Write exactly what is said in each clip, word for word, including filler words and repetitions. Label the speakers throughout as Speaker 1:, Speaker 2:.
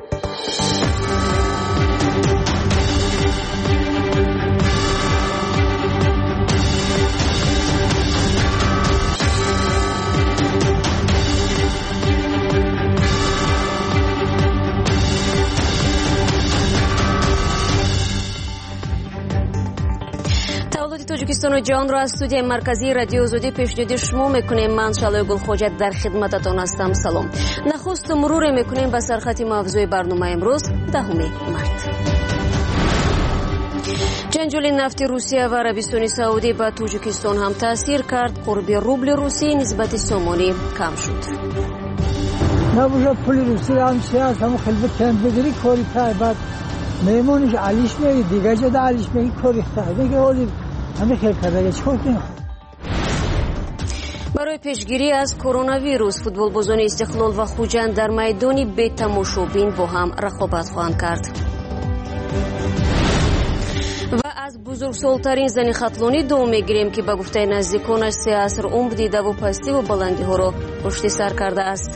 Speaker 1: توجیکستان و جهان را از استودیوی مرکزی رادیو آزادی پیشنهاد شما میکنیم. من شالای گلخوجت در خدمتتان هستم. سلام. نخست مرور میکنیم به سرخط موضوع برنامه امروز دهم مارس. جنجال نفت روسیه و عربستان سعودی به توجیکستان هم تاثیر کرد. قرب روبل روسی نسبت سومانی کم شد.
Speaker 2: نبوده پول روسی هم سیاست هم خیلی کم بگیری کاری تا بعد میمونش علیش میگی دیگه جد علیش میگی کاری تا دیگه ولی همه خیلی کردگه چکار کنیم.
Speaker 1: برای پیشگیری از کرونا ویروس فوتبال بازان استقلال و خوجند در میدانی بی تماشابین با هم رقابت خواهند کرد. و از بزرگسالترین زن خطلانی دوم میگیریم که به گفته نزدیکانش سه عصر عمر دیده و پستی و بلندی ها را پشت سر کرده است.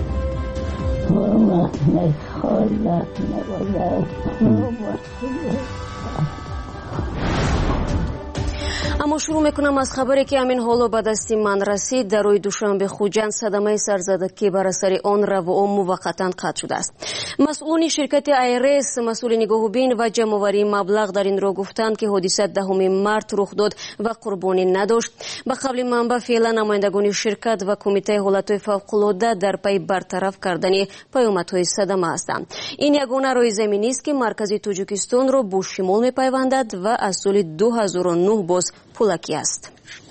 Speaker 1: اما شروع میکنم از خبری که همین حالا به دست من رسید. در روی دوشنبه خوجند صدمه سرزدگی بر اثر آن رواام موقتا قطع شده است. مسئولین شرکت ایرس مسئول نگاهبین و جمع‌آوری مبلغ در این را گفتند که حادثه دهم مارس رخ داد و قربانی نداشت. به قول منبع فعلا نمایندگان شرکت و کمیته حالت‌های فوق‌العاده در پی برطرف کردن پیامدهای صدمه هستند. این یگانه راه زمینی است که مرکز توجیکستان را با شمال می‌پیوندد و از سال دو هزار و نه باز پولکی است.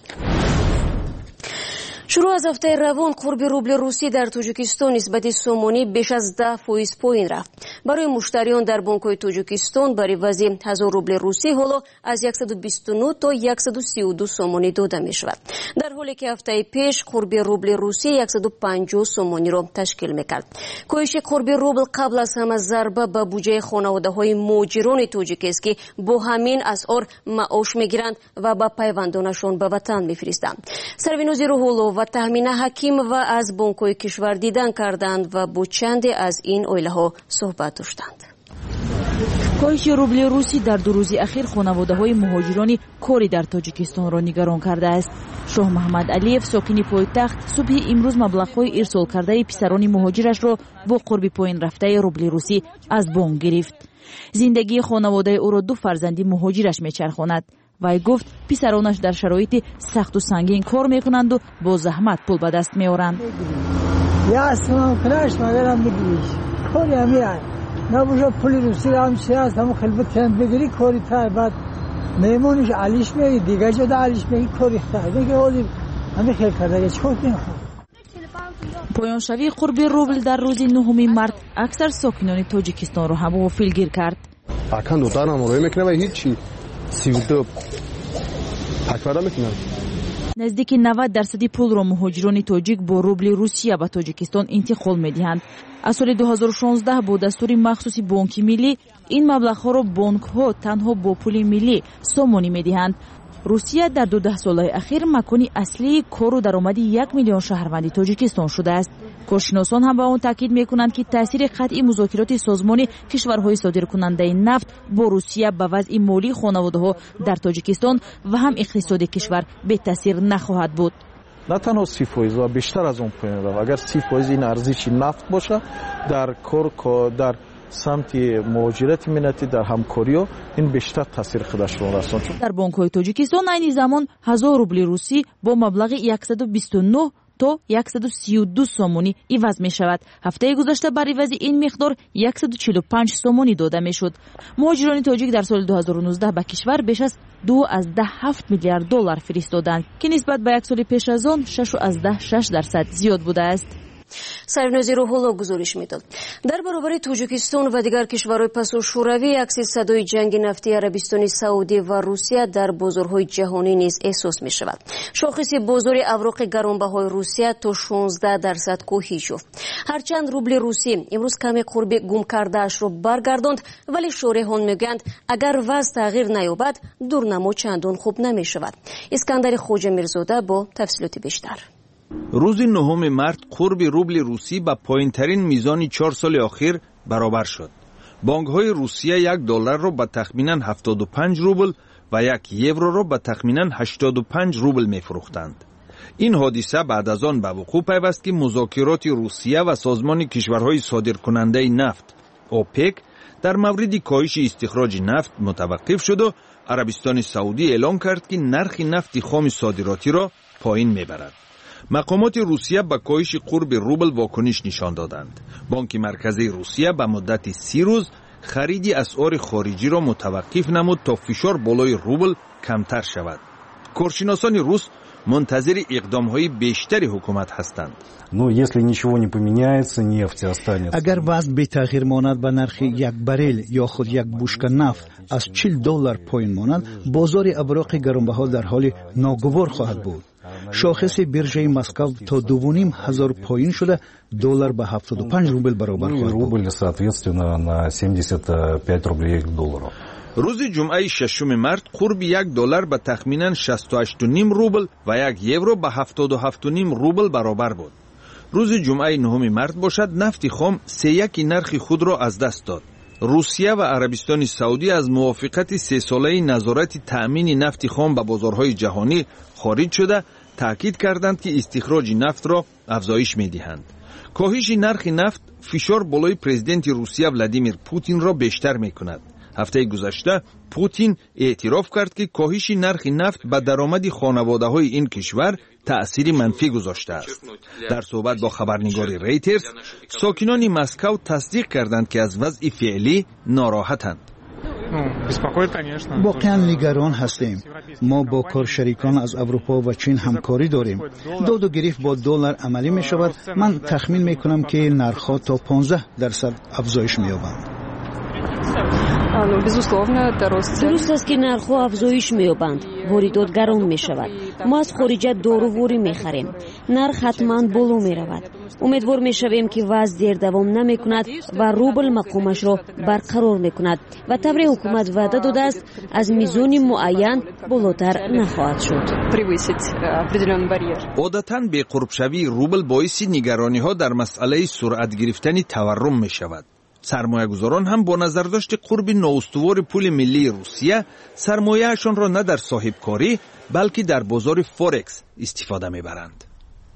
Speaker 1: شروع از هفته روان قرب روبل روسی در توجیکستان نسبت سومانی بیش از ده فیصد پایین رفت. برای مشتریان در بانک‌های توجیکستان بر عوض هزار روبل روسی حالا از صد و بیست و نه تا صد و سی و دو سومانی داده می شود، در حالی که هفته پیش قرب روبل روسی صد و پنجاه سومانی را تشکیل می کرد. کاهش قرب روبل قبل از همه ضربه به بودجه خانواده‌های مهاجران توجیک است که با همین اسعار معاش می‌گیرند و با پیوندانشان به وطن می‌فرستند. سروین زیروهولو و تحمینه حکیم و از بانک‌های کشور دیدن کردند و با چندی از این اویله‌ها صحبت داشتند.
Speaker 3: کاهش روبل روسی در دو روز اخیر خانواده‌های مهاجران کاری در تاجیکستان را نگران کرده است. شاه محمد علیف ساکن پایتخت صبح امروز مبلغ‌های ارسال کرده پسران مهاجرش را با قرب پایین رفته روبل روسی از بانک گرفت. زندگی خانواده او را دو فرزندی مهاجرش می‌چرخاند. وی گفت پسرانش در شرایط سخت و سنگین کار میکنند و با زحمت پول به دست میارند.
Speaker 2: یا اصلا کناش مگرم بگیریش کاری همیه نبوشه پول روسی را هم سیاست هم خیلی کم بگیری کاری تا بعد میمونش علیش میگی دیگه جد علیش میگی کاری تا دیگه ولی همه خیلی کردگه چکار کنیم.
Speaker 3: پایان شوی قرب روبل در روز نهم مارس اکثر ساکنان تاجیکستان را هم غافلگیر کرد.
Speaker 4: اکن دوتارم روی میکنه و هیچی سی و دو پکوارا میکنن.
Speaker 3: نزدیک نود درصد پول را مهاجران تاجیک با روبل روسیه به تاجیکستان انتقال میدهند. از سال دو هزار و شانزده با دستور مخصوص بانک ملی این مبلغ‌ها را بانک‌ها تنها با پول ملی سومانی میدهند. روسیه در دو ده سال اخیر مکانی اصلی کار و درآمد یک میلیون شهروند تاجیکستان شده است. کارشناسان هم به آن تاکید میکنند که تاثیر قطعی مذاکرات سازمان کشورهای صادرکننده نفت با روسیه به وضع مالی خانواده‌ها در تاجیکستان و هم اقتصاد کشور به تاثیر نخواهد بود.
Speaker 5: نه تنها سی فیصد و بیشتر از اون پایین رفت. اگر سی فیصد این ارزش نفت باشه در کار در سمت مهاجرت ملتی در همکاری این بیشتر تاثیر خودش را رساند.
Speaker 3: در بانک‌های تاجیکستان عین زمان هزار روبل روسی با مبلغ صد و بیست و نه تا صد و سی و دو سومانی عوض می شود. هفته گذشته بر عوض این مقدار صد و چهل و پنج سومانی داده می شد. مهاجران تاجیک در سال دو هزار و نوزده به کشور بیش از دو از ده هفت میلیارد دلار فرستادند که نسبت به یک سال پیش از آن شش از ده شش درصد زیاد بوده است.
Speaker 1: سرنوزی روحولا گزارش میداد. در برابر توجیکستان و دیگر کشورهای پسو شوروی عکس صدای جنگ نفتی عربستان سعودی و روسیه در بازارهای جهانی نیز احساس می شود. شاخص بازار اوراق گرانبهای روسیه تا شانزده درصد کاهش یافت. هرچند روبل روسی امروز کمی قرب گم کرده اش را برگرداند، ولی شارحان میگویند اگر وضع تغییر نیابد دورنما چندان خوب نمی شود. اسکندر خوجه میرزاده با تفصیلات بیشتر.
Speaker 6: روز نهم مارس قرب روبل روسی با پایین ترین میزان چهار سال اخیر برابر شد. بانک‌های روسیه یک دلار را به تخمیناً هفتاد و پنج روبل و یک یورو را به تخمیناً هشتاد و پنج روبل می‌فروختند. این حادثه بعد از آن به وقوع پیوست که مذاکرات روسیه و سازمان کشورهای صادرکننده نفت اوپک در مورد کاهش استخراج نفت متوقف شد و عربستان سعودی اعلام کرد که نرخ نفت خام صادراتی را پایین میبرد. مقامات روسیه به کاهش قرب روبل واکنش نشان دادند. بانک مرکزی روسیه به مدت سی روز خرید اسعار خارجی را متوقف نمود تا فشار بالای روبل کمتر شود. کارشناسان روس منتظر اقدام‌های بیشتری حکومت هستند.
Speaker 7: اگر وضع به تغییر ماند و نرخ یک بریل یا خود یک بشکه نفت از چهل دلار پایین ماند، بازار اوراق گرانبها در حال ناگوار خواهد بود. شاخص بیرژه مسکو تا دو و نیم هزار پایین شده، دلار به هفتاد و پنج روبل برابر خواهد بود.
Speaker 6: روز جمعه ششم مارس قرب یک دلار به تخمیناً شصت و هشت و نیم روبل و یک یورو به هفتاد و هفت و نیم روبل برابر بود. روز جمعه نهم مارس باشد نفت خام سه یک نرخ خود را از دست داد. روسیه و عربستان سعودی از موافقت سه ساله نظارت تأمین نفت خام به بازارهای جهانی خارج شده تاکید کردند که استخراج نفت را افزایش می‌دهند. کاهش نرخ نفت فشار بالای پرزیدنت روسیه ولادیمیر پوتین را بیشتر می‌کند. هفته گذشته پوتین اعتراف کرد که کاهش نرخ نفت به درآمد خانواده‌های این کشور تأثیری منفی گذاشته است. در صحبت با خبرنگار ریترز، ساکنان مسکو تصدیق کردند که از وضع فعلی ناراحتند.
Speaker 7: واقعا نگران هستیم. ما با کارشریکان از اروپا و چین همکاری داریم. داد و گریخت با دلار عملی می شود. من تخمین می کنم که نرخ‌ها تا پانزده درصد افزایش می یابند.
Speaker 1: درست است که نرخ‌ها افزایش می‌یابند. واردات گران می‌شود. ما از خارج داروواری می‌خریم. نرخ حتما بالا می‌رود. امیدوار می‌شویم که وضع دیر دوام نمی‌کند و روبل مقامش را برقرار می‌کند و طبری حکومت وعده داده است از میزان معین بالاتر نخواهد شد.
Speaker 6: عادتاً به قرب شوی روبل باعث نگرانی‌ها در مسئله سرعت گرفتن تورم می‌شود. سرمایه‌گذاران هم با نظر داشت قرب نااستوار پول ملی روسیه سرمایه‌شان را نه در صاحبکاری بلکه در بازار فورکس استفاده می‌برند.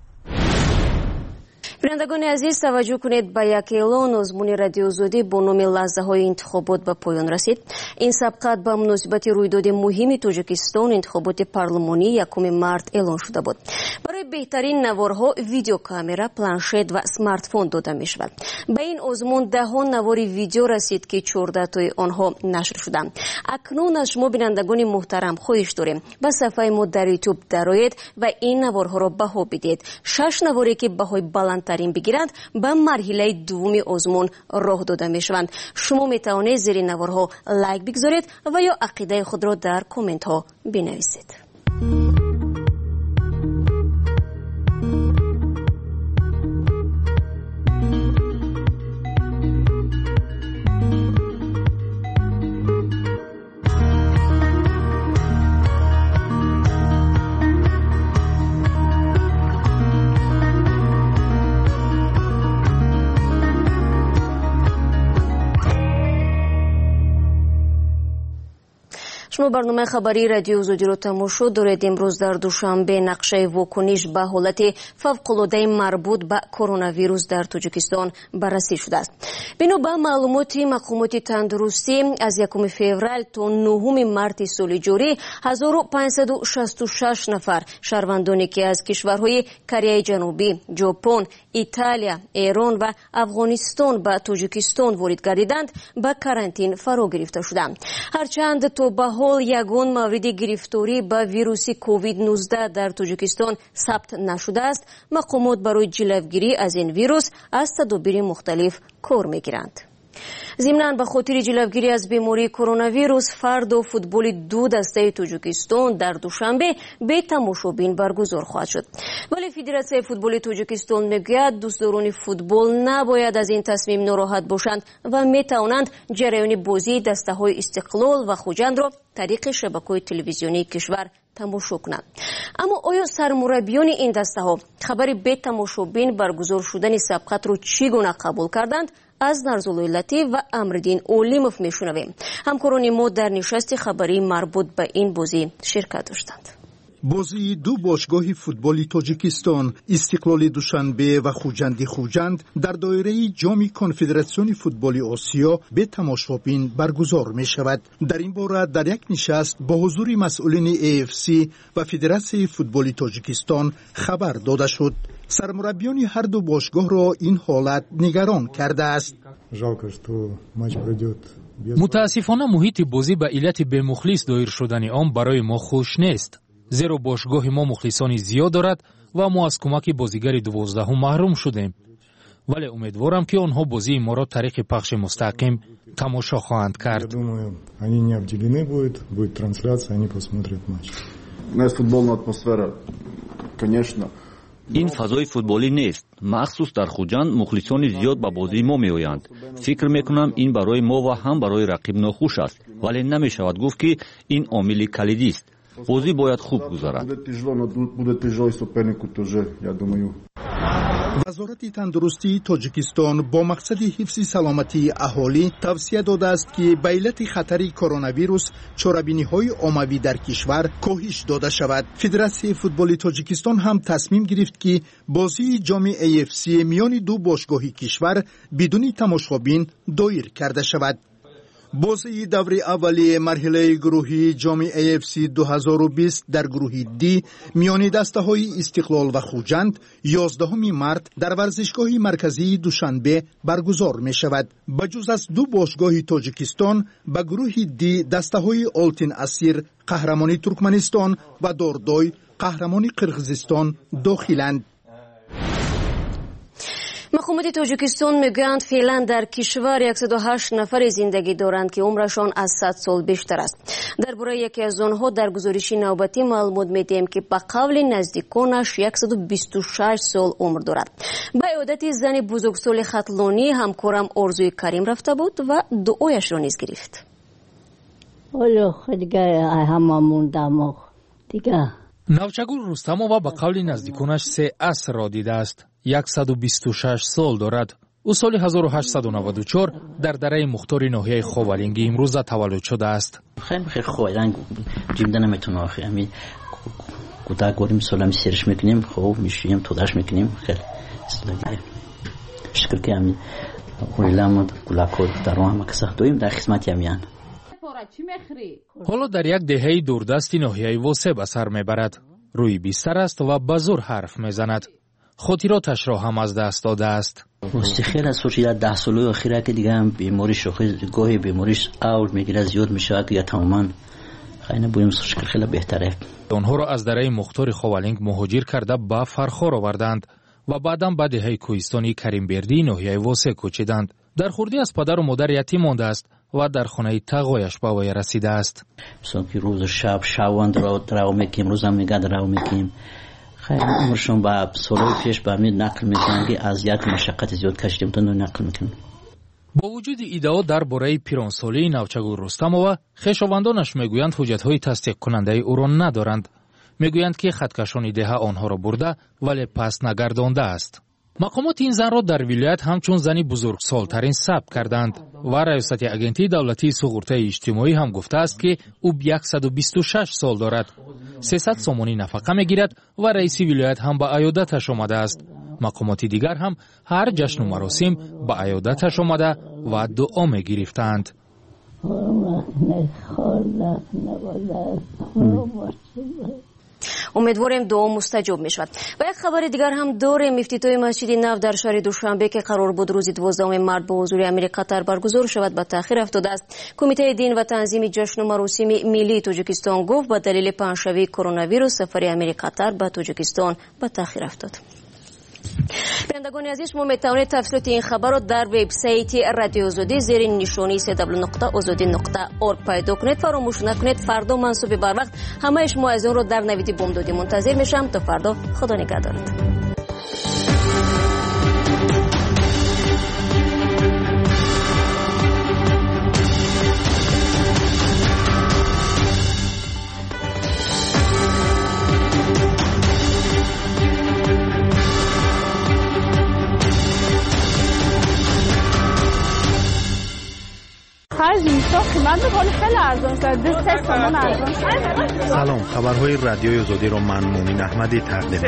Speaker 1: بینندگان عزیز توجه کنید به یک اعلان آزمون رادیو زودی با نام لحظه‌های انتخابات به پایان رسید. این سبقت به مناسبت رویداد مهم تاجیکستان انتخابات پارلمانی یکم مارس اعلان شده بود. برای بهترین نوارها ویدیو کامera، پلانشت و اسمارت فون داده می شود. به این آزمون ده ها نوار ویدیو رسید که چهارده تای آنها نشر شدند. اکنون از شما بینندگان محترم خواهش داریم به صفحه ما در یوتیوب درآیید و این نوارها را بها بدید. شش نواری که بهای بلندترین بگیرند به مرحله دوم آزمون راه داده می شوند. شما می توانید زیر نوارها لایک بگذارید و یا عقیده خود را در کامنت ها بنویسید. شما برنامه خبری رادیو زودی رو تماشا دارید. امروز در دوشنبه نقشه واکنش به حالت فوق‌العاده مربوط به کرونا ویروس در تاجیکستان بررسی شده است. بنا به معلومات مقامات تندرستی از یکم فوریه تا نهم مارس سال جاری هزار و پانصد و شصت و شش نفر شهروندانی که از کشورهای کره جنوبی، ژاپن، ایتالیا، ایران و افغانستان به تاجیکستان وارد گردیدند به کارانتین فرا گرفته شدند. هرچند تا به حال یگان مورد گرفتاری به ویروس کووید نوزده در تاجیکستان ثبت نشده است، مقامات برای جلوگیری از این ویروس از تدابیر مختلف کار می‌گیرند. ضمناً به خاطر جلوگیری از بیماری کرونا ویروس فرد و فوتبال دو دسته تاجیکستان در دوشنبه به تماشابین برگزار خواهد شد. ولی فدراسیون فوتبال تاجیکستان میگوید دوستداران فوتبال نباید از این تصمیم ناراحت باشند و میتوانند جریان بازی دسته‌های استقلال و خوجند را طریق شبکه‌های تلویزیونی کشور تماشا کنند. اما آیا سرمربیان این دسته ها خبر به تماشابین برگزار شدن سبقت را چگونه قبول کردند؟ از نرزالویلتی و امردین اولیموف میشنویم. همکاران ما در نشست خبری مربوط به این بازی شرکت داشتند.
Speaker 8: بازی دو باشگاه فوتبال تاجیکستان استقلال دوشنبه و خوجند خوجند در دایره جام کنفدراسیون فوتبال آسیا به تماشابین برگزار می شود. در این باره در یک نشست با حضور مسئولین ای اف سی و فدراسیون فوتبال تاجیکستان خبر داده شد. سرمربیان هر دو باشگاه را این حالت نگران کرده است.
Speaker 9: متاسفانه محیط بازی به علت به مخلص دایر شدن آن برای ما خوش نیست. زیرا باشگاه ما مخلصانی زیاد دارد و ما از کمک بازیگر دوازدهم محروم شدیم. ولی امیدوارم که آنها بازی ما را طریق پخش مستقیم تماشا خواهند کرد.
Speaker 10: این فضای فوتبالی نیست. مخصوص در خوجند مخلصان زیاد به بازی ما می آیند. فکر می کنم این برای ما و هم برای رقیب ناخوش است. ولی نمی شود گفت که این عامل کلیدی است. بازی باید خوب گذرد.
Speaker 8: وزارت تندرستی تاجیکستان با مقصد حفظ سلامتی اهالی توصیه داده است که به علت خطر کرونا ویروس چاره‌بینی‌های عمومی در کشور کاهش داده شود. فدراسیون فوتبال تاجیکستان هم تصمیم گرفت که بازی جام ای اف سی میان دو باشگاه کشور بدون تماشابین دایر کرده شود. بازی دور اولی مرحله گروهی جام ای اف سی دو هزار و بیست در گروه دی میان دسته‌های استقلال و خوجند یازدهم مارس در ورزشگاه مرکزی دوشنبه برگزار می شود. بجز از دو باشگاه تاجیکستان به گروه دی دسته‌های آلتین اسیر قهرمانی ترکمنستان و داردای قهرمانی قرقیزستان داخلند.
Speaker 1: مقامات تاجیکستان میگویند فعلا در کشور صد و هشت نفر زندگی دارند که عمرشان از صد سال بیشتر است. درباره یکی از آنها در گزارش نوبتی معلومات میدهیم که به قول نزدیکانش صد و بیست و شش سال عمر دارد. به عیادت زن بزرگسال خطلانی همکارم آرزوی کریم رفته بود و دعایش را نیز گرفت.
Speaker 11: حالا دیگه همه موندم دیگه.
Speaker 9: نوچگور رستمова به قول نزدیکانش سه عصر را دیده است. صد و بیست و شش سال دارد. او سال هزار و هشتصد و نود و چهار در دره مختار ناحیه خاورینگی امروز تولد شده است.
Speaker 12: خیلی خیلی خوبه. جیمده نمیتونه آخه. امی کودک گوریم سالمی سرش میکنیم. خوب میشیم تودش میکنیم. خیلی استادی. شکر که امی اویلام کلاکو در ما کسا دویم در خدمت امیان.
Speaker 9: حالا در یک دهه دوردست ناحیه واسه به سر میبرد. روی بیستر است و به زور حرف میزند. خاطراتش را هم از دست داده است.
Speaker 12: واسه خیلی از سوچی در ده ساله اخیره که دیگه هم بیماریش گاهی بیماریش اول میگیره زیاد میشه که یا تماما خیلی بویم سوچ خیلی بهتره.
Speaker 9: آنها را از دره مختار خاورینگ مهاجر کرده به فرخار آوردند و بعداً به دهه کوهستانی کریمبردی ناحیه واسه کوچیدند. در خردی از پدر و مادر یتیم مانده است و در خانه تقویش به وی رسیده است.
Speaker 12: مثلا که روز شب شواند را درو میکیم، روزم میگه درو میکیم. خیلی عمرشون با سالهای پیش به همین نقل میکنن که از یک مشقت زیاد کشیدیم تا نقل میکنن.
Speaker 9: با وجود ایده‌ها درباره پیرانسالی نوچگور رستمova خویشاوندانش میگویند حجت‌های تصدیق کننده او را ندارند. میگویند که خطکشان ده آنها را برده ولی پس نگردانده است. مقامات این زن را در ولایت همچون زنی بزرگسالترین ثبت کردند و ریاست اگنتی دولتی سقوط اجتماعی هم گفته است که او صد و بیست و شش سال دارد. سیصد سومانی نفقه میگیرد و رئیس ولایت هم به عیادتش آمده است. مقامات دیگر هم هر جشن و مراسم به عیادتش آمده و دعا میگرفتند.
Speaker 1: امیدواریم دعا مستجاب می شود. و یک خبر دیگر هم داریم. افتتاح مسجد نو در شهر دوشنبه که قرار بود روز دوازدهم مارس با حضور امیر قطر برگزار شود به تأخیر افتاده است. کمیته دین و تنظیم جشن و مراسم ملی تاجیکستان گفت به دلیل پنجشنبه کرونا ویروس سفر امیر قطر به تاجیکستان به تأخیر افتاد. بینندگان عزیز، ما میتوانید تفصیلات این خبر را در وبسایت رادیو آزادی زیر نشانی سی دبلیو نقطه آزادی نقطه اورگ پیدا کنید. فراموش نکنید فردا منصوب بر وقت همه شما از اون رو در نوید بامدادی منتظر میشم. تا فردا، خدا نگهدارت.
Speaker 13: خرج اینستا قیمت ولی خیلی ارزان است. سه تومن ارزان.
Speaker 14: سلام، خبرهای رادیوی آزادی رو من مومین احمدی تقدیم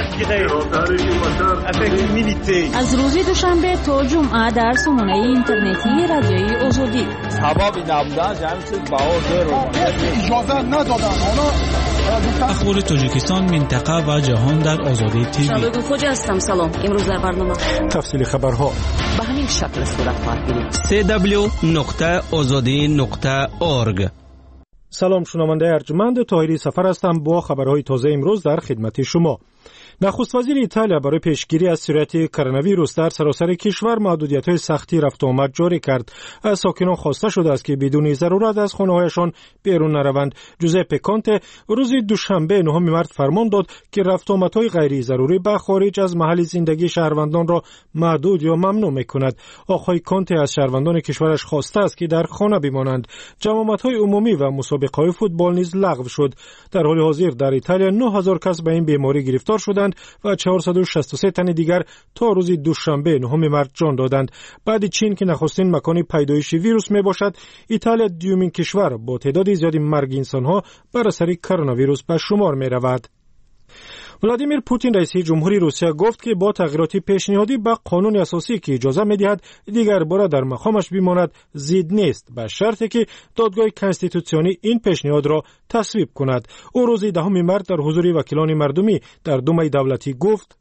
Speaker 14: می‌کنم.
Speaker 3: از روز دوشنبه تا جمعه در سامانه اینترنتی رادیوی آزادی.
Speaker 15: سبب نبودن جمع چیز بهار رو اجازه ندادن. حالا
Speaker 16: اخبار تاجیکستان، منطقه و جهان در آزادی تیوی.
Speaker 1: شبگون خوجا هستم. سلام. امروز در برنامه
Speaker 5: تفصیل خبرها
Speaker 17: به همین شکل صورت خواهد گرفت.
Speaker 16: سه دبلیو نقطه آزادی نقطه اورگ.
Speaker 5: سلام، شنونده ارجمند، طاهری سفر هستم با خبرهای تازه امروز در خدمت شما. نخست وزیر ایتالیا برای پیشگیری از سرایت کرونا ویروس در سراسر کشور محدودیت‌های سختی رفت و آمد جاری کرد. از ساکنان خواسته شده است که بدون ضرورت از خانه‌هایشان بیرون نروند. جوزپه کانته روز دوشنبه نهم مارس فرمان داد که رفت و آمدهای غیر ضروری به خارج از محل زندگی شهروندان را محدود یا ممنوع می‌کند. آقای کانته از شهروندان کشورش خواسته است که در خانه بمانند. جمعیت‌های عمومی و مسابقه‌های فوتبال نیز لغو شد. در حال حاضر در ایتالیا نه هزار کس به این بیماری گرفتار شدند و چهارصد و شصت و سه تن دیگر تا روز دوشنبه نهم مارس جان دادند. بعد چین که نخستین مکان پیدایش ویروس می باشد، ایتالیا دومین کشور با تعداد زیادی مرگ انسان‌ها بر اثر کرونا ویروس به شمار می رود. ولادیمیر پوتین رئیس جمهوری روسیه گفت که با تغییرات پیشنهادی به قانون اساسی که اجازه می‌دهد دیگر بار در مقامش بماند ضد نیست، به شرطی که دادگاه کنستیتوسیونی این پیشنهاد را تصویب کند. او روز دهم مارس در حضور وکیلان مردمی در دومای دولتی گفت: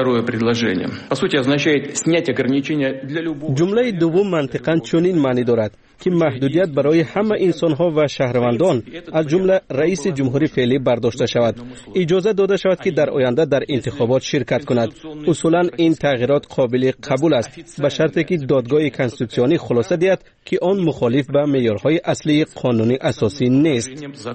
Speaker 18: جمله دوم منطقاً چنین معنی دارد که محدودیت برای همه انسان‌ها و شهروندان از جمله رئیس جمهوری فعلی برداشته شود. اجازه داده شود که در آینده در انتخابات شرکت کند. اصولاً این تغییرات قابل قبول است به شرطی که دادگاه کنستیتوسیونی خلاصه دهد که آن مخالف به معیارهای اصلی قانون اساسی نیست.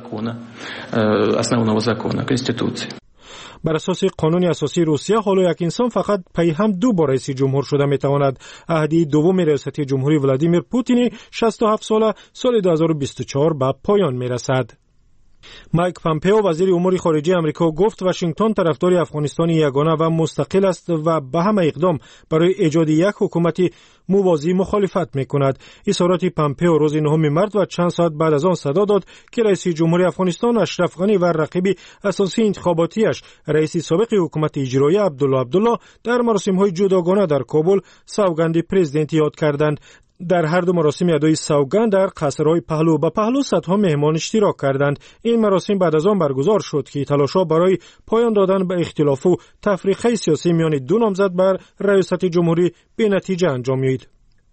Speaker 5: بر اساس قانون اساسی روسیه حالا یک انسان فقط پی هم دو بار رئیس جمهور شده میتواند. عهد دوم ریاست جمهوری ولادیمیر پوتین شصت و هفت ساله سال دو هزار و بیست و چهار به پایان میرسد. مایک پامپئو وزیر امور خارجه آمریکا گفت واشنگتن طرفدار افغانستان یگانه و مستقل است و به همه اقدام برای ایجاد یک حکومت موازی مخالفت میکند. اظهارات پامپئو روز نهم مارس و چند ساعت بعد از آن صدا داد که رئیس جمهوری افغانستان اشرف غنی و رقیب اساسی انتخاباتیش رئیس سابق حکومت اجرایی عبدالله عبدالله در مراسم‌های جداگانه در کابل سوگند پرزیدنت یاد کردند. در هر دو مراسم ادای سوگند در قصرهای پهلو به پهلو صدها مهمان اشتراک کردند. این مراسم بعد از آن برگزار شد که تلاش‌ها برای پایان دادن به اختلاف و تفریقه سیاسی میان دو نامزد بر ریاست جمهوری به نتیجه انجامید.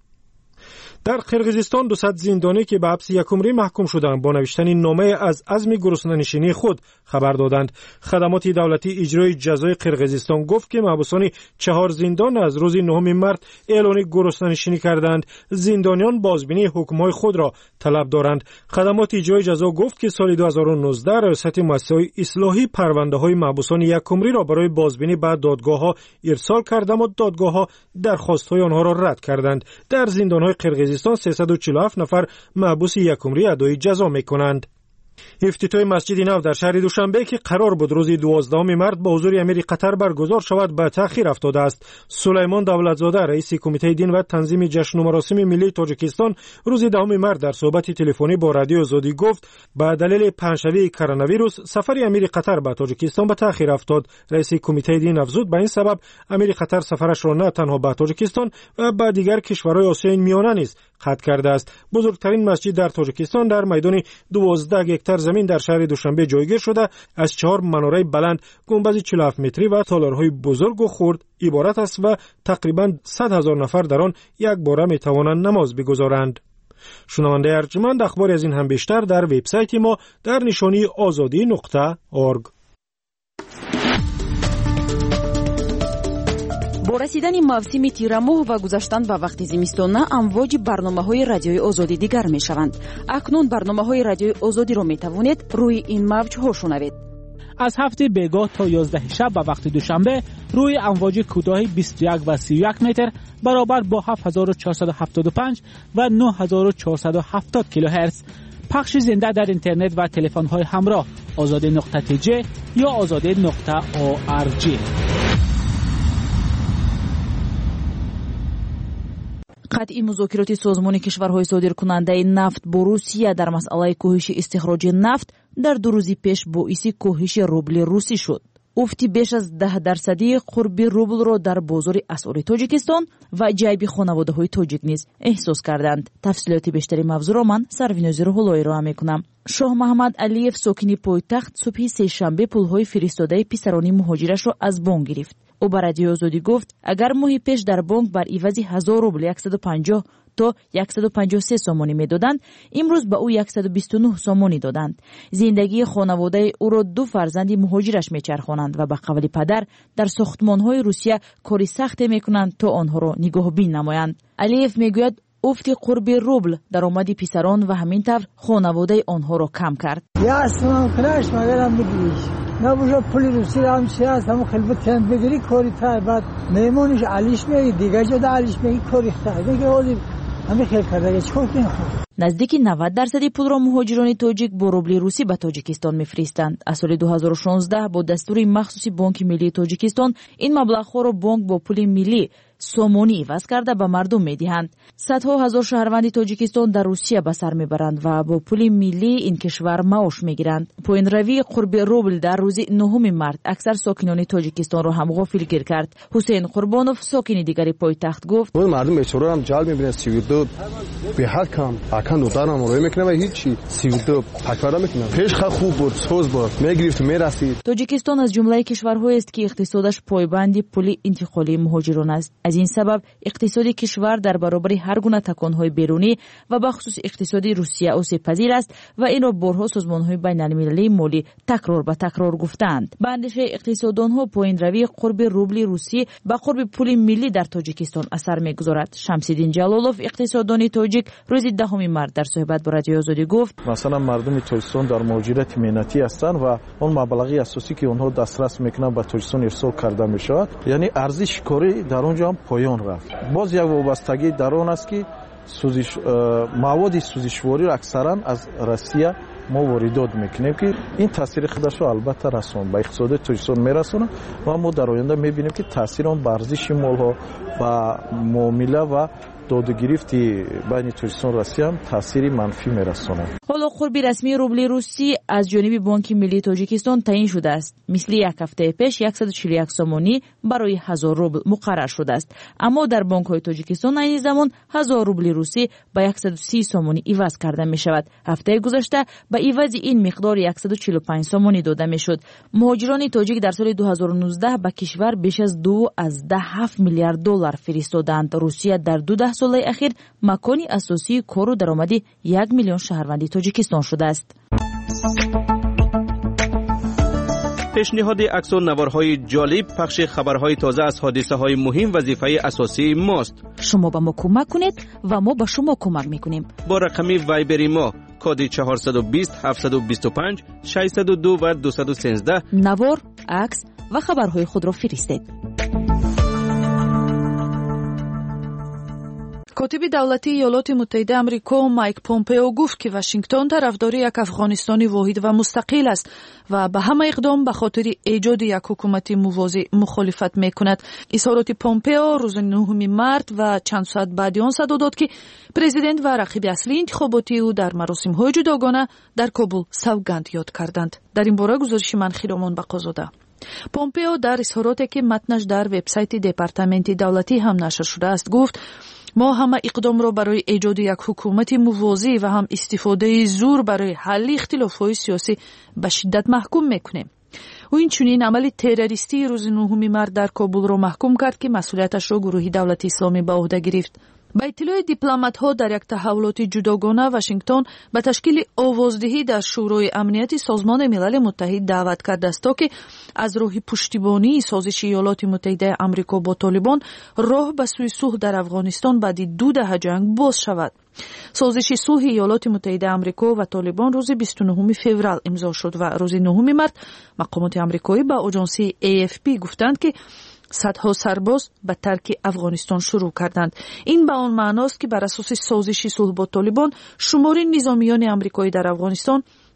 Speaker 5: در قرقیزستان دوصد زندانی که به حبس یک عمری محکوم شدند با نوشتن نامه از عزم گرسنه‌نشینی خود خبر دادند. خدمات دولتی اجرای جزای قرقیزستان گفت که محبوسان چهار زندان از روز نهم مارس اعلان گرسنه‌نشینی کردند. زندانیان بازبینی حکم‌های خود را طلب دارند. خدمات اجرای جزا گفت که سال دو هزار و نوزده ریاست مؤسسه اصلاحی پرونده‌های محبوسان یک عمری را برای بازبینی به دادگاه‌ها ارسال کرد اما دادگاه‌ها درخواست‌های آنها را رد کردند. در زندان‌های قرقیزستان سیصد و چهل و هفت نفر محبوس یک عمری ادای جزا می‌کنند. افتتاح مسجد نو در شهر دوشنبه که قرار بود روز دوازدهم مارس با حضور امیر قطر برگزار شود به تأخیر افتاده است. سلیمان دولتزاده رئیس کمیته دین و تنظیم جشن و مراسم ملی تاجیکستان روز دهم مارس در صحبت تلفنی با رادیو آزادی گفت به دلیل پنجشنبه کرونا ویروس سفر امیر قطر به تاجیکستان به تأخیر افتاد. رئیس کمیته دین افزود به این سبب امیر قطر سفرش را نه تنها به تاجیکستان و به دیگر کشورهای آسیای میانه نیز قطع کرده است. بزرگترین مسجد در تاجیکستان در میدان دوازده هکتار زمین در شهر دوشنبه جایگیر شده از چهار مناره بلند، گنبد چهل و هفت متری و تالارهای بزرگ و خرد عبارت است و تقریباً صد هزار نفر در آن یک باره می توانند نماز بگزارند. شنونده ارجمند، اخبار از این هم بیشتر در وبسایت ما در نشانی آزادی نقطه اورگ.
Speaker 3: با رسیدن موسم تیرماه و گذشتن به وقت زمستانه امواج برنامه‌های رادیوی آزادی دیگر می‌شوند. اکنون برنامه‌های رادیوی آزادی را می‌توانید روی این موج‌ها شنوید.
Speaker 9: از هفته بیگاه تا یازده شب به وقت دوشنبه روی امواج کوتاه بیست و یک و سی و یک متر برابر با هفت هزار و چهارصد و هفتاد و پنج و نه هزار و چهارصد و هفتاد کیلوهرتز پخش زنده در اینترنت و تلفن‌های همراه آزادی نقطه تی جی یا آزادی نقطه او آر جی.
Speaker 3: қатъи музокироти созмони кишварҳои содиркунандаи нафт бо Русия дар масъалаи коҳиши истихроҷи нафт дар ду рӯзи пеш боиси коҳиши рубли русӣ шуд. уфти беш аз даҳ дарсадии қурби рублро дар бозори асъори Тоҷикистон ва ҷайби хонаводаҳои тоҷик низ эҳсос карданд. Тафсилоти бештари мавзӯъро ман Сарвинози Рӯҳуллоӣ роҳа мекунам. Шоҳ Маҳмад Алиев сокини пойтахт субҳи сешанбе пулҳои фиристодаи писарони муҳоҷирашро аз бонк гирифт. ӯ ба Радиои Озодӣ гуфт, агар моҳи пеш дар бонк бар ивази ҳазор рубл яксаду панҷоҳ то яксаду панҷоҳ و سه сомонӣ медоданд, имрӯз ба ӯ яксаду бисту нӯҳ сомонӣ доданд. Зиндагии хонаводаи ӯро ду фарзанди муҳоҷираш мечархонанд ва ба қавли падар дар сохтмонҳои Русия кори сахте мекунанд то онҳоро нигоҳбин намоянд. Алиев мегӯяд уфти қурби рубл даромади писарон ва ҳамин тавр хонаводаи онҳоро кам кард.
Speaker 2: نبوده پولی روسی را هم چی هست همون خلبت کن بگیری کاری تای بعد میمونش علیش میگی دیگه جدا علیش میگی کاری تای دیگه آدم همین خیلی کرده چکار کنیم.
Speaker 3: наздики навад дарсади пулро муҳоҷирони тоҷик бо рубли русӣ ба Тоҷикистон мефиристанд. Аз соли ду ҳазору шонздаҳ бо дастури махсуси Бонки миллии Тоҷикистон ин маблағҳоро бонк бо пули миллӣ сомонӣ иваз карда ба мардум медиҳанд. Садҳо ҳазор шаҳрванди Тоҷикистон дар Русия ба сар мебаранд ва бо пули миллии ин кишвар маош мегиранд. Поинравии қурби рубл дар рӯзи нӯҳуми март аксар сокинони Тоҷикистонро ҳам ғофилгир кард. Ҳусейн Қурбонов сокини дигари пойтахт гуфт:
Speaker 4: мардум бечораро ҳам ҷалб мебинад сивду беҳад кам акан додарам рӯй мекунад ва ҳичи сивду паквара мекунад. пеш ха хуб буд, соз буд, мегирифт мерасид.
Speaker 3: Тоҷикистон аз ҷумлаи кишварҳоест ки иқтисодаш пойбанди пули интиқолии муҳоҷирон аст. аз ин сабаб иқтисоди кишвар дар баробари ҳар гуна таконҳои берунӣ ва бахусус иқтисоди Русия осебпазир аст ва инро борҳо созмонҳои байналмилалии молӣ такрор ба такрор гуфтаанд. Ба андешаи иқтисоддонҳо поинравии қурби рубли русӣ ба қурби пули миллӣ дар Тоҷикистон асар мегузорад. Шамсиддин Ҷалолов иқтисоддони тоҷик рӯзи даҳуми март дар суҳбат бо Радиои Озодӣ гуфт:
Speaker 5: масалан мардуми Тоҷикистон дар муҳоҷирати меҳнатӣ ҳастанд ва он маблағи асосӣ ки онҳо дастрас мекунанд ба Тоҷикистон ирсол карда мешавад, яъни арзиши корӣ дар он ҷо ҳам поён рафт. боз як вобастагӣ дар он аст ки сӯзиш маводи сӯзишвориро аксаран аз Россия мо воридот мекунем ки ин таъсири худашро албатта расон ба иқтисоди Тоҷикистон мерасонад ва мо дар оянда мебинем ки таъсири он ба арзиши молҳо ба муомила ва додугирифти байни Тоҷикистон ва Россия ҳам таъсири манфӣ мерасонад.
Speaker 3: ҳоло қурби расмии рубли русӣ аз ҷониби Бонки миллии Тоҷикистон таъин шудааст. мисли як ҳафтаи пеш яксаду чилу як сомонӣ барои ҳазор рубл муқаррар шудааст. аммо дар бонкҳои Тоҷикистон айни замон ҳазор рубли русӣ ба яксаду си сомонӣ иваз карда мешавад. ҳафтаи гузашта ба ивази ин миқдор яксаду чилу панҷ сомонӣ дода мешуд. муҳоҷирони тоҷик дар соли ду ҳазору нуздаҳ ба кишвар беш аз ду аздаҳ ҳафт миллиард доллар фиристоданд. Русия дар ду даҳ солаи ахир макони асосии кору даромади як миллион шаҳрванди Тоҷикистон шудааст.
Speaker 18: пешниҳоди аксонаварҳои ҷолиб пахши хабарҳои тоза аз ҳодисаҳои муҳим вазифаи асосии мост.
Speaker 3: шумо ба мо кӯмак кунед ва мо ба шумо кӯмак мекунем.
Speaker 18: бо рақами вайбери мо коди чаҳорсаду бист ҳафтсаду бисту панҷ шашсаду ду ва дусаду сенздаҳ
Speaker 3: навор, акс ва хабарҳои худро фиристед.
Speaker 19: котиби давлатии иёлоти муттаҳидаи амрико Майк Помпео гуфт ки Вашингтон тарафдори як Афғонистони воҳид ва мустақил аст ва ба ҳама иқдом ба хотири эҷоди як ҳукумати мувозӣ мухолифат мекунад. изҳороти Помпео рӯзи нӯҳуми март ва чанд соат баъди он садо дод ки президент ва рақиби аслии интихоботии ӯ дар маросимҳои ҷудогона дар Кобул савганд ёд карданд. дар ин бора гузориши ман Хиромон Бақозода. Помпео дар изҳороте ки матнаш дар вебсайти департаменти давлатӣ ҳам нашр шудааст гуфт: мо ҳама иқдомро барои эҷоди як ҳукумати мувозӣ ва ҳам истифодаи зур барои ҳалли ихтилофҳои сиёсӣ ба шиддат маҳкум мекунем. ӯ инчунин амали террористии рӯзи нӯҳуми март дар Кобулро маҳкум кард ки масъулияташро гурӯҳи Давлати Исломӣ ба ӯҳда гирифт. ба иттилои дипломатҳо дар як таҳаввулоти ҷудогона Вашингтон ба ташкили овоздиҳӣ дар шӯрои амнияти Созмони Милали Муттаҳид даъват кардааст то ки аз роҳи пуштибонии созиши Иёлоти Муттаҳидаи Амрико бо Толибон роҳ ба сӯи сулҳ дар Афғонистон баъди ду даҳа ҷанг боз шавад. созиши сулҳи Иёлоти Муттаҳидаи Амрико ва Толибон рӯзи бисту нӯҳуми феврал имзо шуд ва рӯзи нӯҳуми март мақомоти амрикоӣ ба оҷонсии эй эф пи гуфтанд ки садҳо сарбоз ба тарки Афғонистон шурӯъ карданд. ин ба он маъност ки бар асоси созиши сулҳ бо Толибон шумори низомиёни амрикоӣ дар Афғонистон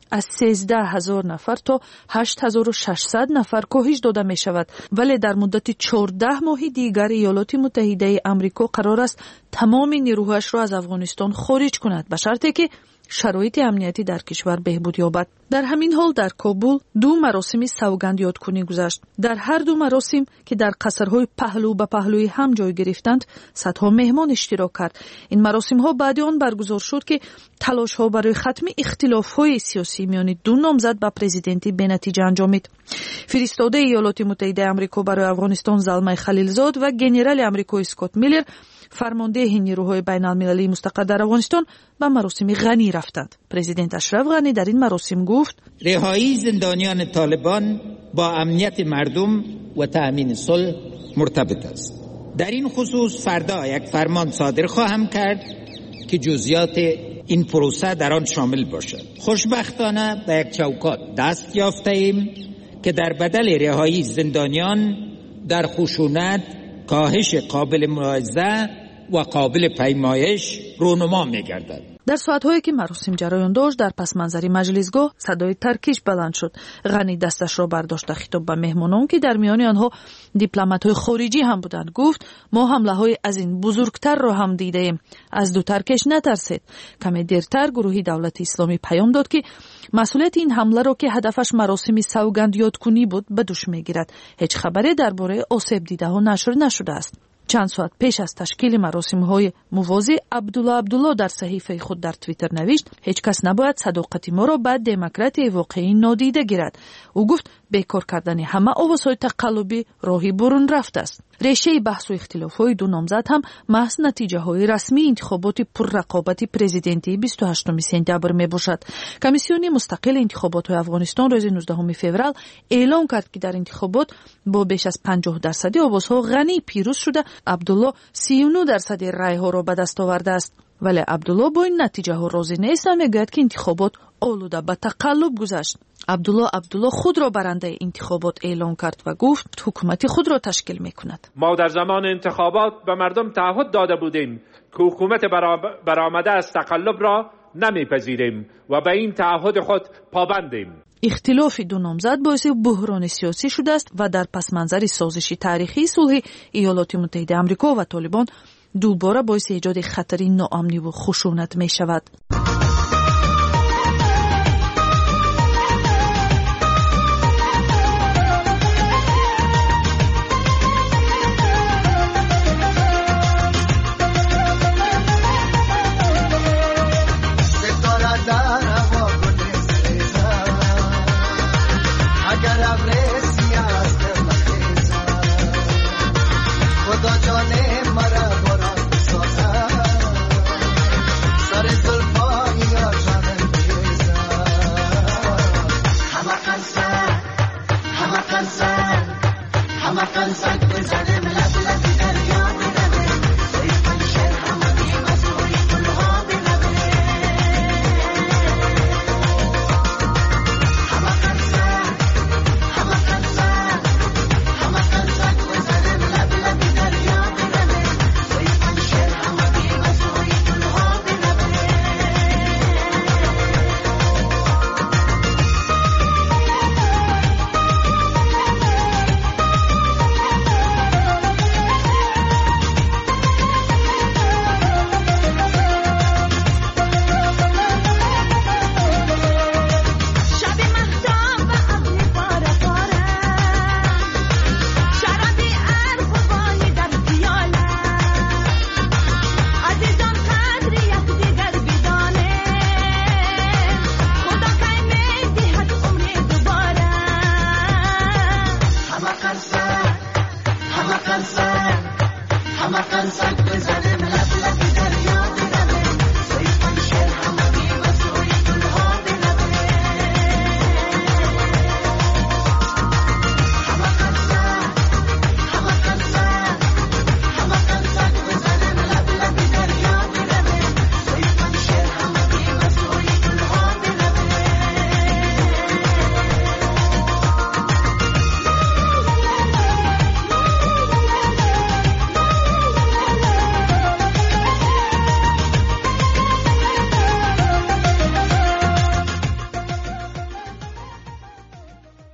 Speaker 19: از سیزده هزار نفر تا هشت هزار و ششصد نفر کاهش داده می شود، ولی در مدت چهارده ماه دیگر ایالات متحده آمریکا قرار است تمام نیروهاش را از افغانستان خارج کند به شرطی که شرایط امنیتی در کشور بهبود یابد. در همین حال در کابل دو مراسم سوگند یادکنی گذشت. در هر دو مراسم که در قصرهای پهلو به پهلوی هم جای گرفتند، صدها مهمان اشتراک کرد. این مراسم ها بعد آن برگزار شد که تلاش ها برای ختم اختلاف های سیاسی میان دو نامزد به پرزیدنتی به نتیجه انجامید. فرستاده ایالات متحده آمریکا برای افغانستان زلمه خلیلزاد و گنرال آمریکایی اسکات میلر، فرمانده نیروهای بین المللی مستقر در افغانستان، به مراسم غنی رفتند. پرزیدنت اشرف غنی در این مراسم گفت:
Speaker 20: رهایی زندانیان طالبان با امنیت مردم و تأمین صلح مرتبط است. در این خصوص فردا یک فرمان صادر خواهم کرد که جزئیات این پروسه در آن شامل باشد. خوشبختانه به یک چوکات دست یافته ایم که در بدل رهایی زندانیان در خشونت، کاهش قابل ملاحظه و قابل پیمایش رونما می‌گردد.
Speaker 19: در ساعت‌هایی که مراسم جریان داشت، در پس منظری مجلسگاه صدای ترکیش بلند شد. غنی دستش را برداشت خطاب به مهمانان که در میان آنها دیپلمات‌های خارجی هم بودند گفت: ما حمله‌های از این بزرگتر را هم دیدیم. از دو ترکش نترسید. کمی دیرتر گروهی دولت اسلامی پیام داد که مسئولیت این حمله را که هدفش مراسم سوگند یادکنی بود به دوش می‌گیرد. هیچ خبری درباره آسیب دیده‌ها نشر نشده است. چند ساعت پیش از تشکیل مراسم‌های موازی، عبدالله عبدالله در صحیفه خود در توییتر نوشت: هیچ کس نباید صداقت ما را به دموکراسی واقعی نادیده گیرد. او گفت بیکار کردن همه آوازهای تقلبی راهی برون رفته است. ریشه بحث و اختلاف‌های دو نامزد هم محض نتیجه‌های رسمی انتخابات پررقابت پرزیدنتی بیست و هشتم سپتامبر میباشد. کمیسیون مستقل انتخابات افغانستان روز نوزدهم فوریه اعلام کرد که در انتخابات با بیش از پنجاه درصد آوازها غنی پیروز شده. عبدالله سی و نه درصد رأی‌ها را به دست آورده است. ولی عبدالله با این نتیجه ها راضی نیست و میگوید که انتخابات آلوده به تقلب گذشت. عبدالله عبدالله خود را برنده انتخابات اعلام کرد و گفت حکومت خود را تشکیل میکند.
Speaker 21: ما در زمان انتخابات به مردم تعهد داده بودیم که حکومت برآمده از تقلب را نمیپذیریم و به این تعهد خود پابندیم.
Speaker 19: اختلاف دو نامزد باعث بحران سیاسی شده است و در پس منظر سازش تاریخی صلح ایالات متحده آمریکا و طالبان دوباره باعث ایجاد خطری ناامنی و خشونت می شود.
Speaker 22: Sare sulfa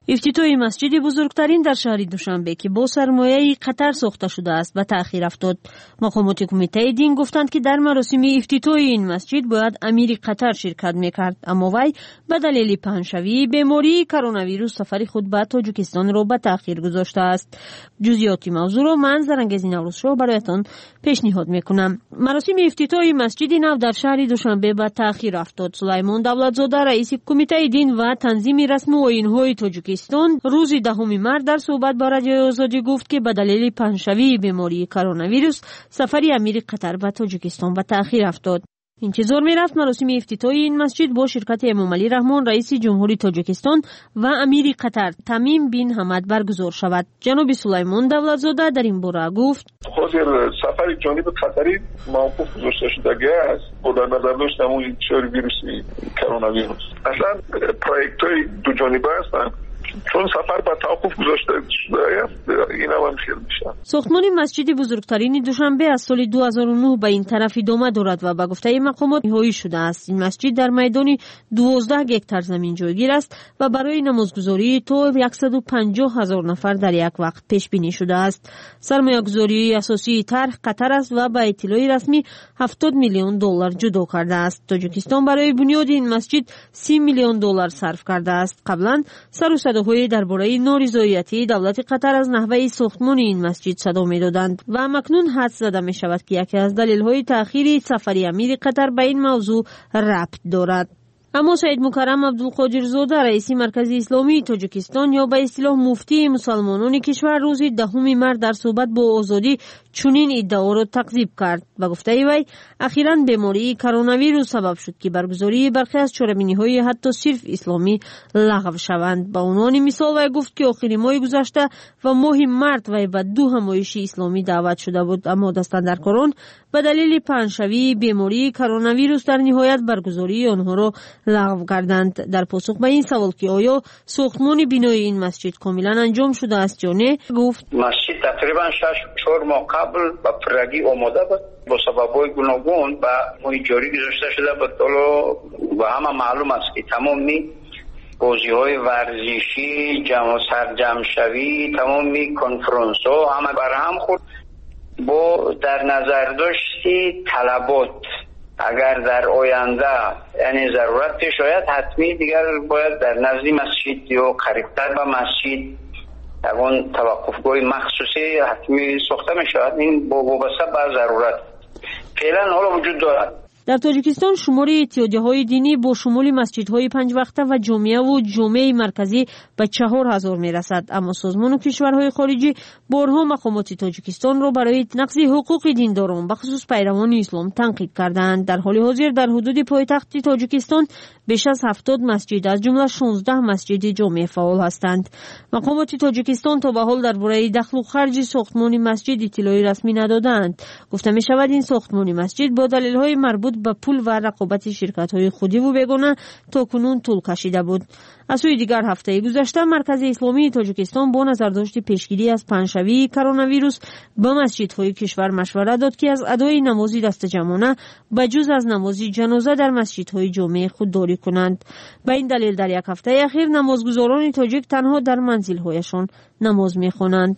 Speaker 1: افتتاح مسجد بزرگترین در شهر دوشنبه که با سرمایه قطر ساخته شده است به تأخیر افتاد. مقامات کمیته دین گفتند که در مراسم افتتاح این مسجد باید امیر قطر شرکت میکرد، اما وی به دلیل پنهشوی بیماری کرونا ویروس سفر خود به تاجیکستان را به تأخیر گذاشته است. جزئیات موضوع را من زرنگزی نوروز را برایتان پیشنهاد میکنم. مراسم افتتاح مسجد نو در شهر دوشنبه به تأخیر افتاد. سلیمان دولتزاده رئیس کمیته دین و تنظیم رسمی آیین‌های تاجیکستان روز دهم مارس در صحبت با رادیوی آزادی گفت که به دلیل پنهشوی بیماری کرونا ویروس سفر امیر قطر به تاجیکستان به تأخیر افتاد. انتظار می رفت مراسم افتتاح این مسجد با شرکت امام علی رحمان رئیس جمهوری تاجیکستان و امیر قطر تمیم بن حمد برگزار شود. جناب سلیمان دولتزاده در این باره گفت
Speaker 7: حاضر سفر جانب قطری موقوف گذاشته شده است با در نظر داشتن اون انتشار ویروس کرونا ویروس. اصلا پروژه های دو جانبه هستند چون سفر به توقف گذاشته شده است، این هم خیلی میشه.
Speaker 1: ساختمان مسجد بزرگترین دوشنبه از سال دو هزار و نه به این طرف ادامه دارد و به گفته مقامات نهایی شده است. این مسجد در میدان دوازده هکتار زمین جایگیر است و برای نمازگزاری تا صد و پنجاه هزار نفر در یک وقت پیش بینی شده است. سرمایه‌گذاری اساسی طرح قطر است و به اطلاع رسمی هفتاد میلیون دلار جدا کرده است. تاجیکستان برای بنیاد این مسجد سی میلیون دلار صرف کرده است. قبلا سر و صداهای درباره نارضایتی دولت قطر از نحوه ساختمان این مسجد صدا می‌دادند و مکنون حدس زده می‌شود که یکی از دلایل تأخیر سفر امیر قطر به این موضوع ربط دارد. اما سید مکرم عبدالقادر زاده رئیس مرکز اسلامی تاجیکستان یا به اصطلاح مفتی مسلمانان کشور روز دهم مارس در صحبت با آزادی چنین ادعا را تکذیب کرد و گفته وی اخیراً بیماری کرونا ویروس سبب شد که برگزاری برخی از چهاربینی‌های حتی صرف اسلامی لغو شوند. با عنوان مثال وی گفت که آخرین ماه گذشته و ماه مارس وی به دو همایش اسلامی دعوت شده بود، اما دستاندرکاران به دلیل پنهشوی بیماری کرونا ویروس در نهایت برگزاری آنها را لغو کردند. در پاسخ به این سوال که آیا ساختمان بنای این مسجد کاملا انجام شده است یا نه، گفت
Speaker 22: مسجد تقریبا شش چهار ماه قبل با پرگی آماده بود، با سبب‌های گوناگون و مهیجاری گذاشته شده بود و همه معلوم است که تمامی بازی‌های ورزشی، جمع سرجم شوی، تمامی کنفرانس‌ها همه برهم خورد. با در نظر داشتی طلبات اگر در آینده یعنی ضرورت پیش آید حتمی دیگر باید در نزد مسجد یا قریبتر به مسجد اون توقفگاه مخصوصی حتمی ساخته می شود. این با وابسته به ضرورت فعلا حالا وجود دارد.
Speaker 1: در تاجیکستان شمار اتحادیه‌های دینی با شمول مسجدهای پنج وقته و جامعه و جامعه مرکزی به چهار هزار میرسد، اما سازمان و کشورهای خارجی بارها مقامات تاجیکستان را برای نقض حقوق دینداران به خصوص پیروان اسلام تنقید کردند. در حال حاضر در حدود پایتخت تاجیکستان بیش از هفتاد مسجد از جمله شانزده مسجد جامع فعال هستند. مقامات تاجیکستان تا به حال درباره دخل و خرج ساختمان مسجد اطلاعی رسمی ندادند. گفته می شود این ساختمان مسجد با دلایل‌های مربوط به پول و رقابت شرکت‌های خودی و بیگانه تاکنون طول کشیده بود. از سوی دیگر هفته گذشته مرکز اسلامی تاجیکستان با نظرداشت پیشگیری از پنهشوی کرونا ویروس به مسجدهای کشور مشورت داد که از ادای نماز دست جمعانه بجز از نماز جنازه در مسجدهای جامع خودداری کنند. به این دلیل در یک هفته اخیر نمازگزاران تاجیک تنها در منزل‌هایشان نماز می‌خوانند.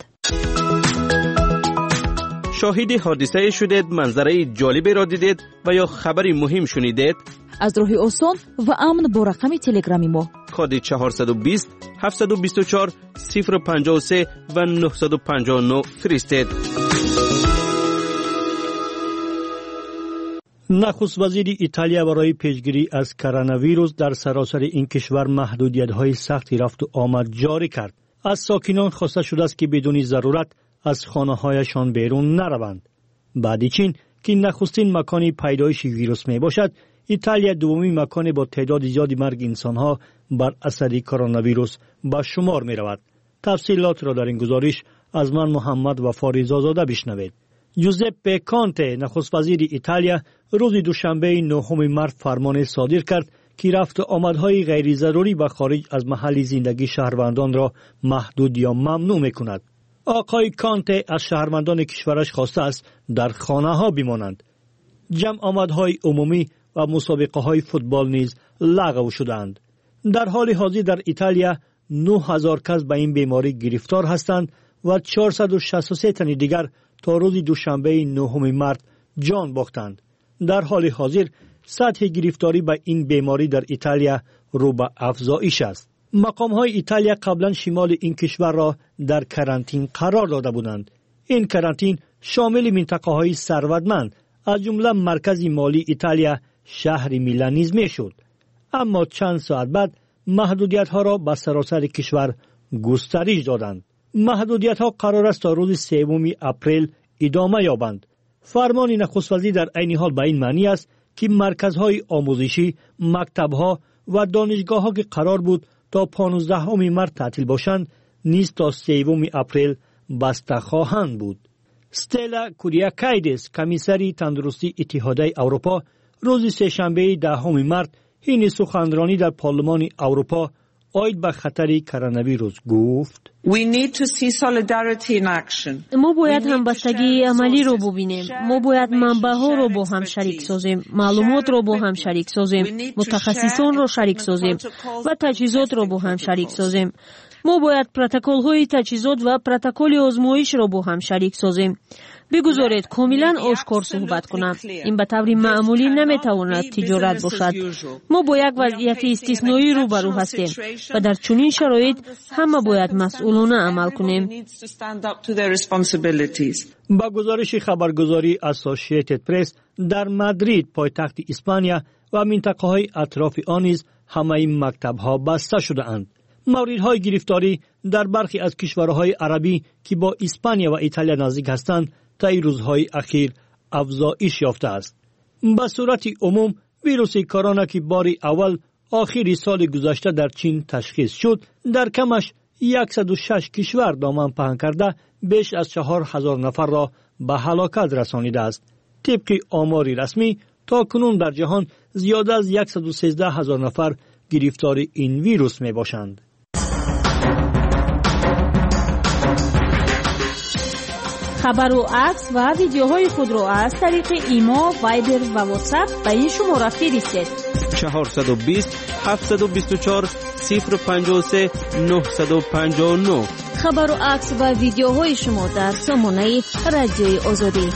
Speaker 18: شاهد حادثه شدید، منظره جالبی را دیدید و یا خبری مهم شنیدید؟
Speaker 3: از راه آسان و امن با رقم تلگرامی ما
Speaker 18: کد چهارصد و بیست هفتصد و بیست و چهار صفر و پنجاه و سه و نهصد و پنجاه و نه فرستید.
Speaker 23: نخست وزیر ایتالیا برای پیشگیری از کرونا ویروس در سراسر این کشور محدودیت‌های سختی رفت و آمد جاری کرد. از ساکنان خواسته شده است که بدون ضرورت از خانه‌هایشان بیرون نروند. بعد چین که نخستین مکانی پیدایش ویروس می باشد، ایتالیا دومین مکان با تعداد زیادی مرگ انسانها بر اثر کرونا ویروس به شمار می رود. تفصیلات را در این گزارش از من محمد و فاریزاده بشنوید. جوزپه کانته نخست وزیر ایتالیا روز دوشنبه نهم مارس فرمان صادر کرد که رفت آمدهای غیر ضروری به خارج از محل زندگی شهروندان را محدود یا ممنوع می کند. آقای کانته از شهروندان کشورش خواسته است در خانه ها بمانند. جمع آمدهای عمومی و مسابقه های فوتبال نیز لغو شدند. در حال حاضر در ایتالیا نه هزار کس به این بیماری گرفتار هستند و چهارصد و شصت و سه تن دیگر تا روز دوشنبه نهم مارس جان باختند. در حال حاضر سطح گرفتاری به این بیماری در ایتالیا رو به افزایش است. مقام‌های ایتالیا قبلا شمال این کشور را در کرانتین قرار داده بودند. این کرانتین شامل منطقه‌های ثروتمند از جمله مرکز مالی ایتالیا شهر میلان نیز میشد. اما چند ساعت بعد محدودیت‌ها را به سراسر کشور گسترش دادند. محدودیت‌ها قرار است تا روز سوم اپریل ادامه یابند. فرمان نخست وزیر در عین حال به این معنی است که مرکزهای آموزشی، مکتب‌ها و دانشگاه‌ها که قرار بود تا پانزدهم مارس تعطیل باشند نیز تا سوم اپریل بسته خواهند بود. استلا کوریاکایدس کمیسری تندرستی اتحادیه اروپا روز سه‌شنبه دهم مارس این سخنرانی در پارلمان اروپا آید به خطر کرونا ویروس گفت
Speaker 6: ما باید همبستگی عملی رو ببینیم. ما باید منبع‌ها رو با هم شریک سازیم، معلومات رو با هم شریک سازیم، متخصصان رو شریک سازیم و تجهیزات رو با هم شریک سازیم. ما باید پروتکل‌های تجهیزات و پروتکل آزمایش رو با هم شریک سازیم. بگذارید کاملا آشکار صحبت کنم. این به طور معمولی نمیتواند تجارت باشد. ما با یک وضعیت استثنایی روبرو هستیم و در چنین شرایط همه باید مسئولانه عمل کنیم.
Speaker 23: با گزارش خبرگزاری اسوسییتد پرس در مادرید پایتخت اسپانیا و منطقه‌های اطراف آن نیز همه این مکتب‌ها بسته شده‌اند. موردهای گرفتاری در برخی از کشورهای عربی که با اسپانیا و ایتالیا نزدیک هستند طی روزهای اخیر افزایش یافته است. به صورت عموم ویروس کرونا که بار اول آخر سال گذشته در چین تشخیص شد، در کمش صد و شش کشور دامن پهن کرده بیش از چهار هزار نفر را به هلاکت رسانیده است. طبق آمار رسمی تا کنون در جهان زیاده از صد و سیزده هزار نفر گرفتار این ویروس می باشند.
Speaker 6: خبر و عکس و ویدیوهای خود را از طریق ایما، وایبر و واتساپ به این شماره فرستید.
Speaker 18: چهارصد و بیست هفتصد و بیست و چهار صفر پنجاه و سه نهصد و پنجاه و نه.
Speaker 6: خبر و عکس و ویدیوهای شما در سامانه رادیوی آزادی.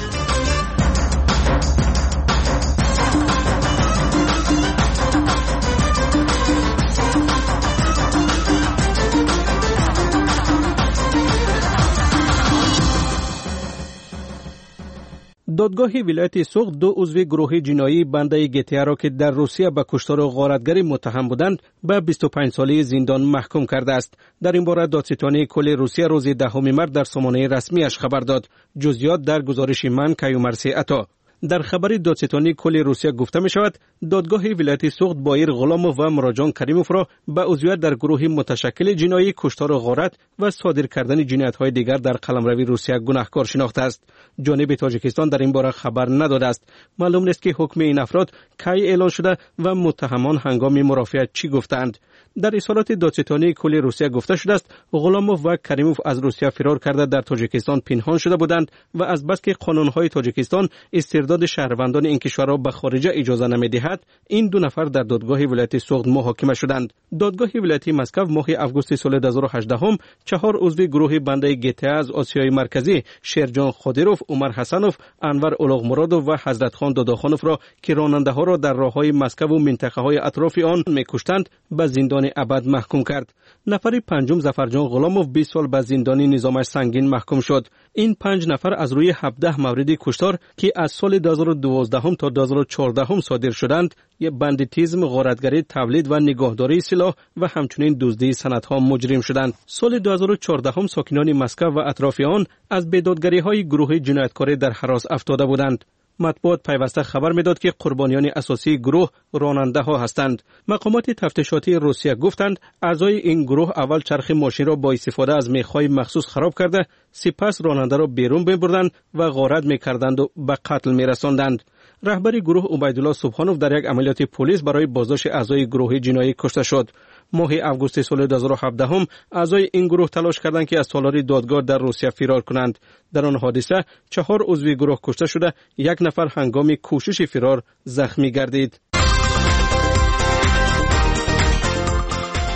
Speaker 18: دادگاه ولایت سوخت دو عضو گروه جنایی بنده گتیا را که در روسیه به کشتار و غارتگری متهم بودند به بیست و پنج ساله زندان محکوم کرده است. در این باره دادستانی کل روسیه روز دهم مارس در سامانه رسمیش خبر داد. جزئیات در گزارش من کیومرثی عطا. در خبر دادستانی کل روسیه گفته می شود دادگاه ولایت سوخت بایر غلاموف و مراجان کریموف را به عضویت در گروه متشکل جنایی کشتار و غارت و صادر کردن جنایت‌های دیگر در قلمرو روسیه گناهکار شناخته است. جانب تاجیکستان در این باره خبر نداده است. معلوم نیست که حکم این افراد کی اعلان شده و متهمان هنگام مرافعه چی گفتند. در اصالات دادستانی کل روسیه گفته شده است غلاموف و کریموف از روسیه فرار کرده در تاجیکستان پنهان شده بودند و از بس که قانون‌های تاجیکستان استرداد شهروندان این کشور را به خارج اجازه نمی‌دهد، این دو نفر در دادگاه ولایت سوخت محاکمه شدند. دادگاه ولایت مسکو ماه آگوست سال دو هزار و هجده هم چهار عضو گروه بنده گتیا از آسیای مرکزی شیرجان خادیروف، عمر حسنوف، انور اولوغمرادوف و حضرت خان داداخانوف را که راننده‌ها را در راه‌های مسکو و منطقه‌های اطراف آن می‌کشتند به زندان ابد محکوم کرد. نفر پنجم ظفرجان غلاموف بیست سال به زندانی نظامش سنگین محکوم شد. این پنج نفر از روی هفده مورد کشتار که از سال دو هزار و دوازده تا دو هزار و چهارده صادر شدند، یه بندیتیزم، غارتگری، تولید و نگهداری سلاح و همچنین دزدی سندها مجرم شدند. سال دو هزار و چهارده ساکنان مسکو و اطراف آن از بیدادگری‌های گروه جنایتکاری در هراس افتاده بودند. مطبوعات پیوسته خبر میداد که قربانیان اساسی گروه راننده ها هستند. مقامات تفتیشاتی روسیه گفتند اعضای این گروه اول چرخ ماشین را با استفاده از میخ‌های مخصوص خراب کرده، سپس راننده را بیرون می‌بردند و غارت می‌کردند و به قتل می‌رساندند. رهبر گروه عبیدالله سبحانوف در یک عملیات پلیس برای بازداشت اعضای گروه جنایی کشته شد. ماه آگوست سال دو هزار و هفده هم اعضای این گروه تلاش کردند که از تالار دادگاه در روسیه فرار کنند. در آن حادثه چهار عضو گروه کشته شده، یک نفر هنگام کوشش فرار زخمی گردید.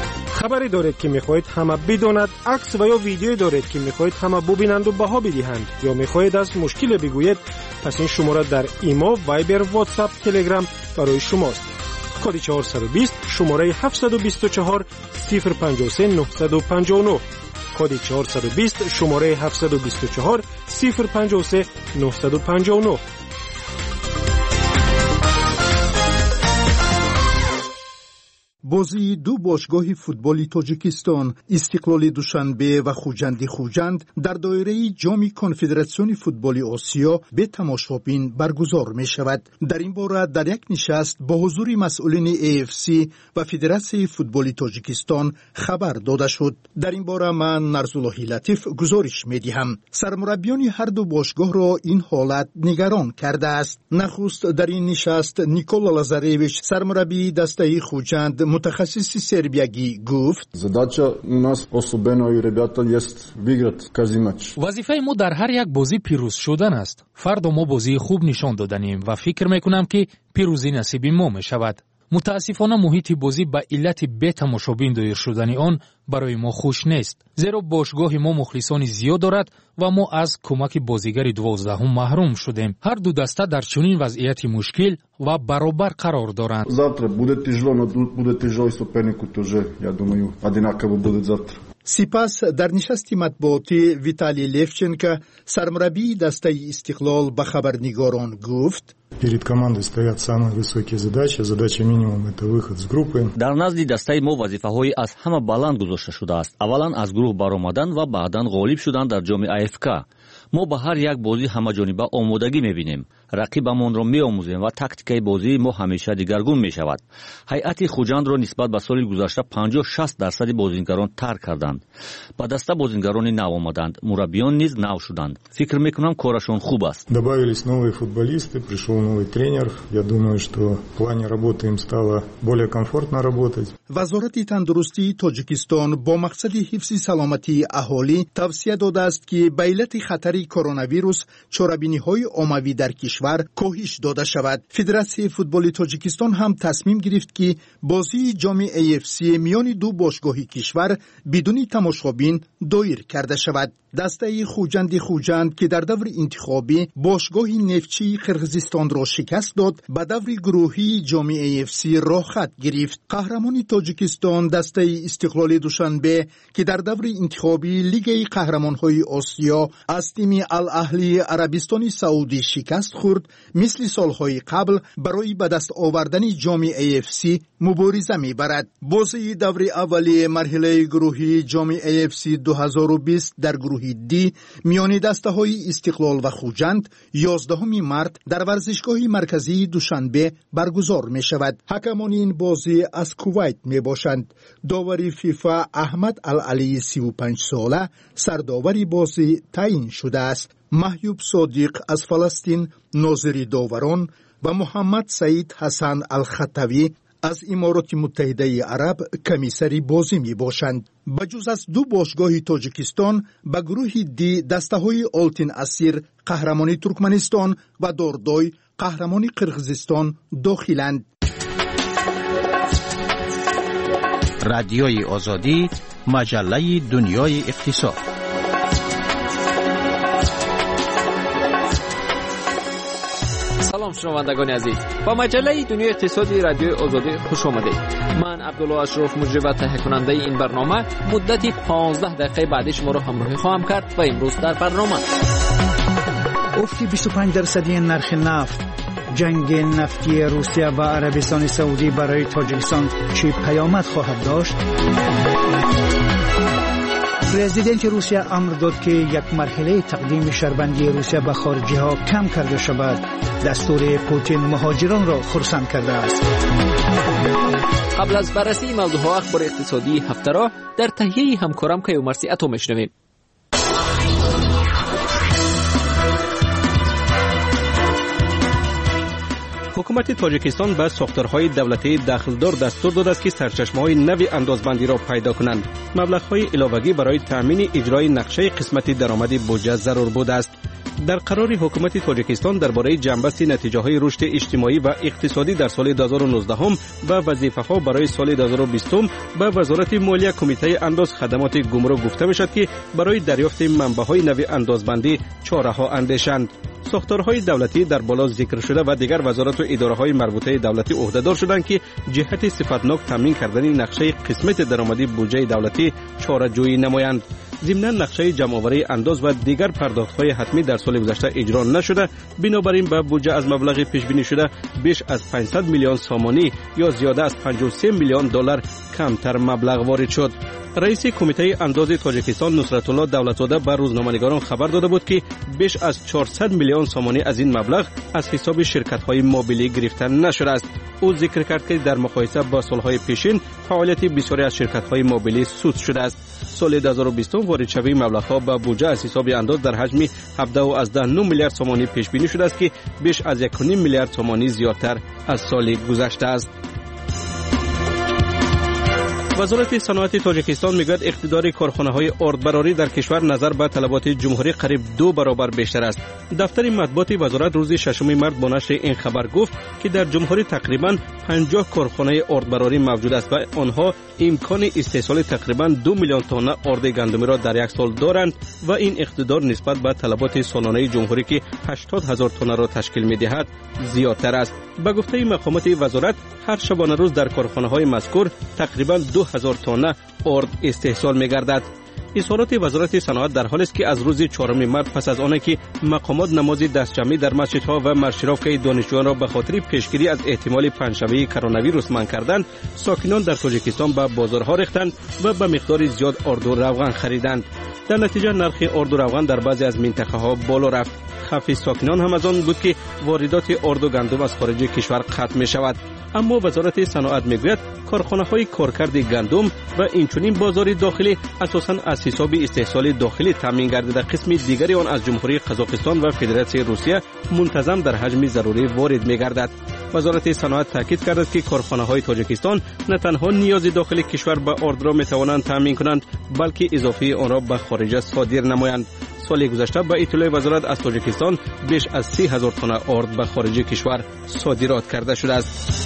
Speaker 8: خبری دارید که میخواهید همه بداند، عکس و یا ویدیویی دارید که میخواهید همه ببینند و بها بدهند، یا میخواهید از مشکل بگویید، پس این شماره در ایمو، وایبر، واتساپ، تلگرام برای شماست. کد چهارصد و بیست شماره هفتصد و بیست و چهار صفر پنجاه و سه نهصد و پنجاه و نه. کد چهارصد و بیست شماره هفتصد و بیست و چهار صفر پنجاه و سه نهصد و پنجاه و نه.
Speaker 10: بازی دو باشگاه فوتبال تاجیکستان استقلال دوشنبه و خوجند خوجند در دایره جام کنفدراسیون فوتبال آسیا به تماشابین برگزار می شود. در این باره در یک نشست با حضور مسئولین ای اف سی و فدراسیون فوتبال تاجیکستان خبر داده شد. در این باره من نرزالله لطیف گزارش می دهم. سرمربیان هر دو باشگاه را این حالت نگران کرده است. نخست در این نشست نیکولا لازارویچ سرمربی دسته خوجند متخصص سربیایی گفت:
Speaker 11: задача у нас особенно и ребята есть выиграть каждый матч.
Speaker 9: وظیفه ما در هر یک بازی پیروز شدن است. فردا ما بازی خوب نشان دادیم و فکر میکنم که پیروزی نصیب ما می شود. متاسفانه محیط بازی به علت بی تماشابین دایر شدن آن برای ما خوش نیست، زیرا باشگاه ما مخلصان زیاد دارد و ما از کمک بازیگر دوازدهم محروم شدیم. هر دو دسته در چنین وضعیت مشکل و برابر قرار دارند.
Speaker 11: Завтра будет тяжело, но будет тяжело и сопернику тоже, я думаю, одинаково будет завтра.
Speaker 10: سپس در نشست مطبوعاتی ویتالی لیفچنکو سرمربی دسته استقلال به خبرنگاران گفت:
Speaker 11: Перед командой стоят самые высокие задачи. Задача минимум это выход с группы.
Speaker 24: در نزد دسته ما وظیفه‌های از همه بلند گذاشته شده است. اولا از گروه برآمدن و بعداً غالب شدن در جام آی اف کی. ما به هر یک بازی همه جانبه آمادگی می‌بینیم. رقیبمان را می‌آموزیم و تاکتیکای بازی ما همیشه دیگرگون می‌شود. هیئت خوجند را نسبت به سال گذشته پنجاه شصت درصد بازیگران ترک کردند. با دسته بازیگران نو آمدند. مربیان نیز نو شدند. فکر می‌کنم کارشون خوب است.
Speaker 11: Добавились новые футболисты, пришел новый тренер. Я думаю, что в плане работы им стало более комфортно работать.
Speaker 10: وزارت تندرستی تاجیکستان با مقصد حفظ سلامتی اهالی توصیه داده است که به علت خطر کرونا ویروس چاره‌بینی‌های عمومی در کشور کاهش داده شود. فدراسیون فوتبال تاجیکستان هم تصمیم گرفت که بازی جام ای اف سی میان دو باشگاه کشور بدون تماشابین دایر کرده شود. دسته خوجند خوجند که در دور انتخابی باشگاه نفتچی قرقیزستان را شکست داد، به دور گروهی جام ای اف سی راه خط گرفت. قهرمان تاجیکستان دسته استقلال دوشنبه که در دور انتخابی لیگ قهرمان‌های آسیا از تیم الاهلی عربستان سعودی شکست خورد، مثل سالهای قبل برای به دست آوردن جام ای اف سی مبارزه می‌برد. بازی دور اولی مرحله گروهی جام ای اف سی دو هزار و بیست در گروه دی میان دسته‌های استقلال و خوجند یازدهم مارس در ورزشگاه مرکزی دوشنبه برگزار می‌شود. حکمان این بازی از کویت میباشند. داوری فیفا احمد العلی سی و پنج ساله سرداوری بازی تعیین شده است. محیوب صادق از فلسطین ناظر داوران و محمد سعید حسن الخطوی از امارات متحده عرب کمیسری بازی می باشند. بجز از دو باشگاه تاجیکستان به گروه دی دسته های آلتین اسیر قهرمانی ترکمنستان و داردای قهرمانی قرقیزستان داخلند.
Speaker 14: رادیوی آزادی، مجله دنیای اقتصاد.
Speaker 25: سلام شنوندگان عزیز، با مجله دنیای اقتصادی رادیوی آزادی خوش آمدید. من عبدالله اشرف مجری و تهیه کننده این برنامه مدتی پانزده دقیقه بعد شما را همراهی خواهم کرد و امروز در برنامه
Speaker 26: افت بیست و پنج درصدی نرخ نفت، جنگ نفتی روسیه و عربستان سعودی برای تاجیکستان چه پیامد خواهد داشت؟ پرزیدنت روسیه امر داد که یک مرحله تقدیم شربندی روسیه به خارجی ها کم کرده شود. دستور پوتین مهاجران را خرسند کرده است.
Speaker 25: قبل از بررسی موضوع ها اخبار اقتصادی هفته را در تهیه همکارم کیومرثی اتو میشنویم.
Speaker 18: حکومت تاجیکستان به ساختارهای دولتی دخلدار دستور داده است که سرچشمه‌های نوی اندازبندی را پیدا کنند. مبلغ‌های علاوه‌ای برای تامین اجرای نقشه قسمت درآمد بودجه ضرور بوده است. در قرار حکومت تاجیکستان درباره جنبست نتیجه‌های رشد اجتماعی و اقتصادی در سال دو هزار و نوزده و وظیفه‌ها برای سال دو هزار و بیست به وزارت مالیه کمیته انداز خدمات گمرک گفته می‌شد که برای دریافت منبع‌های نو اندازبندی چاره‌ها اندیشند. ساختارهای دولتی در بالا ذکر شده و دیگر وزارت و اداره‌های مربوطه دولتی عهده‌دار شدند که جهت صفتناک تامین کردن نقشه قسمت درآمدی بودجه دولتی چاره‌جویی نمایند. ضمن نقشه جمع‌آوری انداز و دیگر پرداخت‌های حتمی در سال گذشته اجرا نشده، بنابراین به بودجه از مبلغ پیش بینی شده بیش از پانصد میلیون سامانی یا زیاده از پنجاه و سه میلیون دلار کمتر مبلغ وارد شد. رئیس کمیته انداز تاجیکستان نصرت الله دولتزاده به روزنامه‌نگاران خبر داده بود که بیش از چهارصد میلیون سامانی از این مبلغ از حساب شرکت‌های موبیلی گرفته نشده است. او ذکر کرد که در مقایسه با سال‌های پیشین فعالیت بسیاری از شرکت‌های موبیلی سود شده است. سال دو هزار و بیست وارد شوی مبلغ‌ها به بودجه از حساب انداز در حجم هفده و از ده نه میلیارد سامانی پیش بینی شده است که بیش از یک و نیم میلیارد سامانی زیادتر از سال گذشته است. وزارت صنعت تاجیکستان میگوید اقتدار کارخانه‌های آردبراری در کشور نظر به طلبات جمهوری قریب دو برابر بیشتر است. دفتر مطبوعات وزارت روز ششم مارس با نشر این خبر گفت که در جمهوری تقریباً پنجاه کارخانه آردبراری موجود است و آنها امکان استحصال تقریباً دو میلیون تن آرد گندمی را در یک سال دارند و این اقتدار نسبت به طلبات سالانه جمهوری که هشتاد هزار تن را تشکیل می‌دهد زیادتر است. به گفته مقامات وزارت هر شبانه روز در کارخانه‌های مذکور تقریباً دو هزار تن آرد استحصال می‌گردد. اظهارات وزارت صنعت در حالی است که از روز چهارم مارس پس از آنکه که مقامات نماز دستجمعی در مسجدها و مشرف‌های دانشجویان را به خاطر پیشگیری از احتمال پنجشنبه کرونا ویروس منع کردند، ساکنان در تاجیکستان به بازارها ریختند و به مقدار زیاد آرد و روغن خریدند. در نتیجه نرخ آرد و روغن در بعضی از منطقه‌ها بالا رفت. خفی ساکنان هم از آن بود که واردات آرد و گندم از خارج کشور قطع می شود. اما وزارت صنعت میگوید کارخانه‌های کارکرد گندم و اینچنین بازار داخلی اساساً از حساب استحصال داخلی تامین گردیده، قسم دیگری آن از جمهوری قزاقستان و فدراسیون روسیه منتظم در حجم ضروری وارد می‌گردد. وزارت صنعت تاکید کرد که کارخانه‌های تاجیکستان نه تنها نیاز داخلی کشور به آرد را می‌توانند تامین کنند، بلکه اضافه آن را به خارج صادر نمایند. سال گذشته به اطلاع وزارت از تاجیکستان بیش از سی هزار تن آرد به خارج کشور صادرات کرده شده است.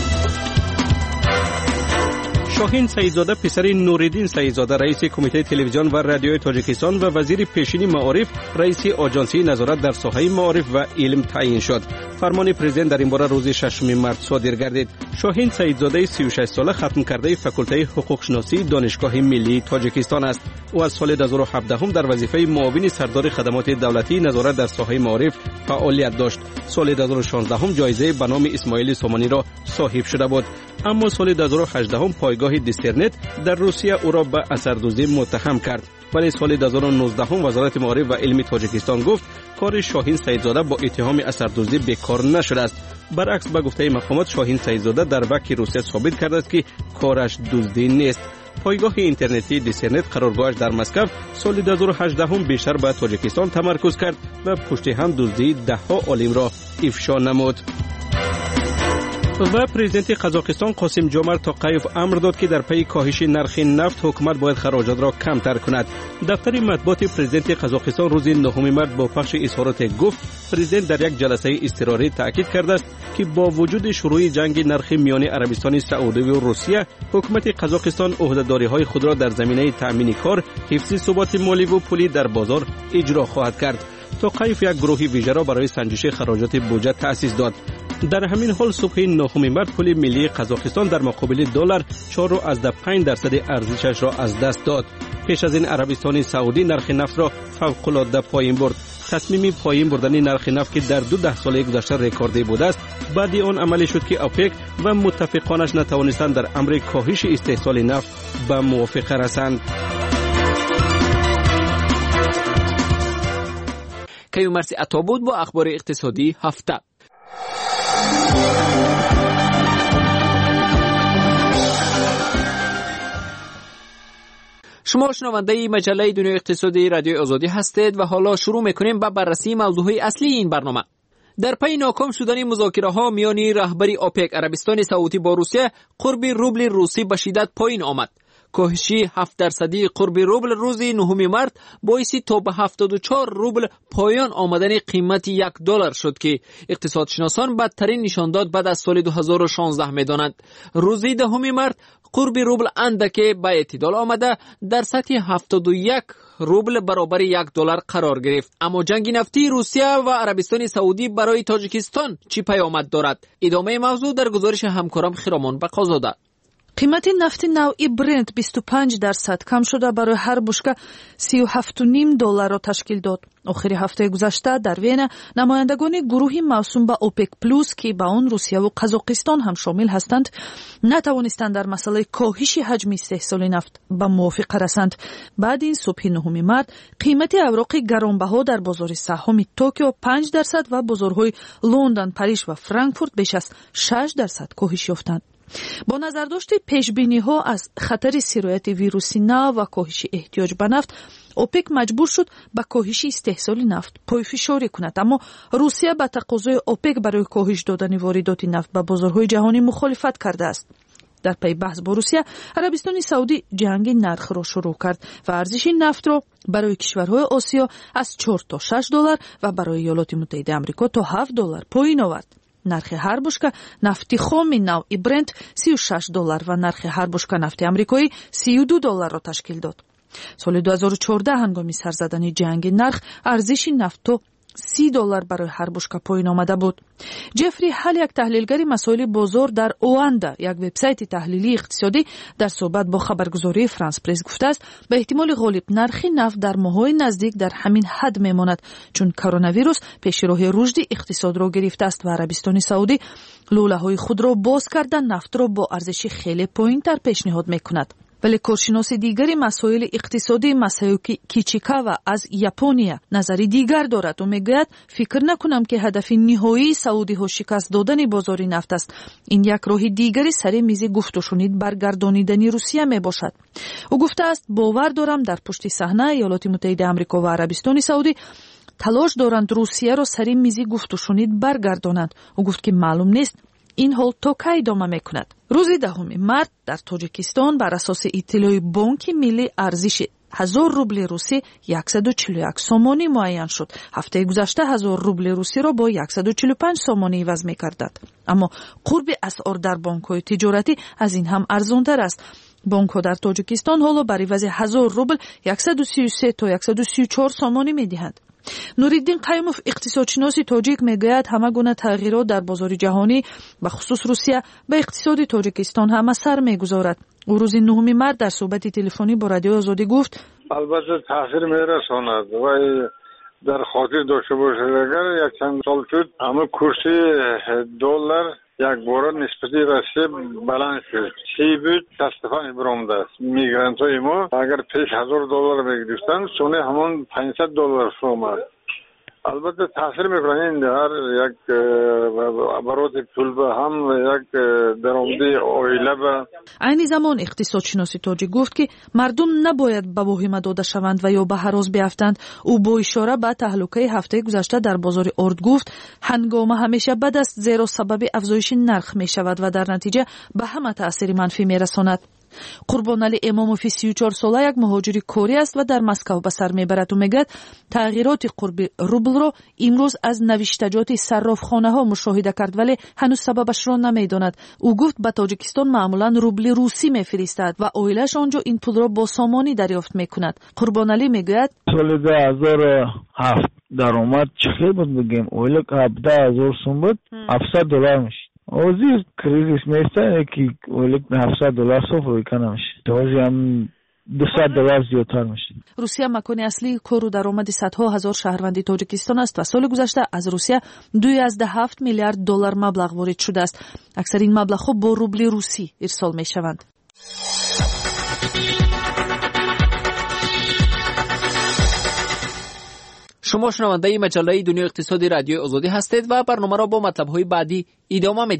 Speaker 18: شاهین سعیدزاده پسر نوردین سعیدزاده رئیس کمیته تلویزیون و رادیوی تاجیکستان و وزیر پیشین معارف رئیس آژانسی نظارت در ساحه معارف و علم تعیین شد. فرمان پرزیدنت در این باره روز ششم مارس صادر گردید. شاهین سعیدزاده سی و شش ساله ختم کرده فاکولته حقوق شناسی دانشگاه ملی تاجیکستان است. او از سال دو هزار و هفده در وظیفه معاون سردار خدمات دولتی نظارت در ساحه معارف فعالیت داشت. سال دو هزار و شانزده جایزه به نام اسماعیل سامانی را صاحب شده بود. اما سال دو هزار و هجده پایگاه دیسترنت در روسیه او را به اثردوزی متهم کرد. ولی سال دو هزار و نوزده وزارت معارف و علم تاجیکستان گفت کار شاهین سعیدزاده با اتهام اثردوزی بیکار نشده است. برعکس به گفته مقامات شاهین سعیدزاده در وکی روسیه ثابت کرده است که کارش دزدی نیست. پایگاه اینترنتی دیسترنت قرارگاهش در مسکو سال دو هزار و هجده بیشتر به تاجیکستان تمرکز کرد و پشت هم دزدی ده ها عالم را افشا نمود. و پرزیدنت قزاقستان قاسم جومرت توقیف امر داد که در پی کاهش نرخ نفت حکومت باید خراجات را کمتر کند. دفتر مطبوعات پرزیدنت قزاقستان روز نهم مارس با پخش اظهارات گفت پرزیدنت در یک جلسه اضطراری تاکید کرده است که با وجود شروع جنگ نرخ میان عربستان سعودی و روسیه، حکومت قزاقستان عهده‌داری‌های خود را در زمینه تأمین کار، حفظ ثبات مالی و پولی در بازار اجرا خواهد کرد. توقیف یک گروه ویژه را برای سنجش خراجات بودجه تأسیس داد. در همین حال صبح نهم مارس پول ملی قزاقستان در مقابل دلار چهار و از پنج درصد ارزشش را از دست داد. پیش از این عربستان سعودی نرخ نفت را فوق‌العاده پایین برد. تصمیم پایین بردن نرخ نفت که در دو ده سال گذشته رکوردی بوده است، بعد آن عملی شد که اوپک و متفقانش نتوانستند در امر کاهش استحصال نفت به موافقه رسند.
Speaker 25: کیومرثی عطا بود با اخبار اقتصادی هفته. شما شنونده مجله دنیای اقتصادی رادیو آزادی هستید و حالا شروع میکنیم با بررسی موضوعهای اصلی این برنامه. در پی ناکام شدن مذاکره‌ها میان رهبری اوپک عربستان سعودی با روسیه، قرب روبل روسی به شدت پایین آمد. کاهشی هفت درصدی قرب روبل روز نهم مارس باعث تا به هفتاد و چهار روبل پایان آمدن قیمت یک دلار شد که اقتصادشناسان بدترین نشانداد بعد از سال دو هزار و شانزده می‌دانند. روز دهم مارس قرب روبل اندکی به اعتدال آمده در سطح هفتاد و یک روبل برابر یک دلار قرار گرفت. اما جنگ نفتی روسیه و عربستان سعودی برای تاجیکستان چی پیامد دارد؟ ادامه موضوع در گزارش همکارم خرامان بقازاده.
Speaker 19: قیمت نفت نوعی برنت بیست و پنج درصد کم شده برای هر بشکه سی و هفت و نیم دلار را تشکیل داد. آخر هفته گذشته در وین نمایندگان گروهی موسوم به اوپک پلوس که به آن روسیه و قزاقستان هم شامل هستند نتوانستند در مسئله کاهش حجم استحصال نفت به موافقه رسند. بعد این صبح نهم مارس قیمت اوراق گرانبها در بازار سهام توکیو پنج درصد و بازارهای لندن، پاریس و فرانکفورت بیش از شش درصد کاهش یافتند. با نظرداشت پیشبینی‌ها از خطر سرایت ویروسی نو و کاهش احتیاج به نفت، اوپک مجبور شد به کاهش استحصال نفت پایفشاری کند، اما روسیه به تقاضای اوپک برای کاهش دادن واردات نفت به بازارهای جهانی مخالفت کرده است. در پی بحث با روسیه، عربستان سعودی جنگ نرخ را شروع کرد و ارزش نفت را برای کشورهای آسیا از چهار تا شش دلار و برای ایالات متحده آمریکا تا هفت دلار پایین آورد. نرخ هر بشکه نفت خام نوع برنت سی و شش دلار و نرخ هر بشکه نفت آمریکایی سی و دو دلار را تشکیل داد. سال دو هزار و چهارده هنگام سر زدن جنگ نرخ ارزش نفت سی دلار برای هر بشکه پایین آمده بود. جفری هال، یک تحلیلگر مسائل بازار در اواندا، یک وبسایت تحلیلی اقتصادی، در صحبت با خبرگزاری فرانس پرس گفته است به احتمال غالب نرخ نفت در ماه‌های نزدیک در همین حد میماند، چون کرونا ویروس پیشراه رشد اقتصاد را گرفته است و عربستان سعودی لوله‌های خود را باز کردن نفت را با ارزش خیلی پایین‌تر پیشنهاد می‌کند. ولی کارشناس دیگری مسائل اقتصادی مسایوکی کیچیکاوا از ژاپنیا نظری دیگر دارد و میگوید فکر نکنم که هدف نهایی سعودی ها شکست دادن بازار نفت است. این یک راه دیگری سر میز گفت و شنید برگردانیدن روسیه می باشد. او گفته است باور دارم در پشت صحنه ایالات متحده آمریکا و عربستان سعودی تلاش دارند روسیه را سر میز گفت و شنید برگردانند. او گفت که معلوم نیست این حال تا کی ادامه میکند. روز دهم مارس در تاجیکستان بر اساس اطلاع بانک ملی ارزش هزار روبل روسی صد و چهل و یک سومانی معین شد. هفته گذشته هزار روبل روسی را با صد و چهل و پنج سومانی عوض می‌گردد. اما قرب اسعار در بانک‌های تجارتی از این هم ارزان‌تر است. بانک‌ها در تاجیکستان حالا بر عوض هزار روبل صد و سی و سه تا صد و سی و چهار سومانی می‌دهند. نوریدین قیوموف اقتصادشناس تاجیک میگوید همه گونه تغییرات در بازار جهانی به خصوص روسیه به اقتصاد تاجیکستان هم اثر میگذارد. او روز نهم مارس در صحبت تلفنی با رادیو آزادی گفت
Speaker 2: البته تاثیر میرساند و در خاطر داشته باشید اگر یک چند سال شد همه کورس دلار یک بار نسبتی رسیه بلند شد. سی بود تصفیه برآمده است. میگرانت های ما اگر پیش هزار دلار میگرفتن سونه همون پانصد دلار شد. البته تاثیر میکنه این در یک برات پول به هم یک درآمدی عائله به
Speaker 19: عین زمان اقتصادشناس تاجیک گفت که مردم نباید به واهمه داده شوند و یا به هراس بیفتند. او با اشاره به تهلکه هفته گذشته در بازار ارد گفت هنگامه همیشه بد است زیرا سبب افزایش نرخ می شود و در نتیجه به همه تاثیر منفی می رساند. قربانعلی اماموفی سی و چهار ساله یک مهاجر کوری است و در مسکو به سر میبرد و میگوید تغییرات قرب روبل را امروز از نوشتجات صرافخانه ها مشاهده کرد ولی هنوز سببش را نمیداند. او گفت به تاجیکستان معمولا روبل روسی میفرستد و عائله‌اش آنجا این پول را با سامانی دریافت میکند. قربانعلی میگوید
Speaker 12: سال دو هزار و هفت درآمد چقدر بود بگیم اولک هفده هزار سوم بود هفتصد دلار میشه. اوزی کریزیس میسته که اولک هفتصد دلار صفر کنه میشه. توزی هم دویست دلار زیادتر میشه.
Speaker 19: روسیه مکان اصلی کار و درآمد صدها هزار شهروند تاجیکستان است و سال گذشته از روسیه دو ازده هفت میلیارد دلار مبلغ وارد شده است. اکثر این مبلغها با روبل روسی ارسال میشوند.
Speaker 25: شما شنونده مجله دنیا اقتصادی رادیو آزادی هستید و برنامه را با مطلب‌های بعدی ادامه می‌دهیم.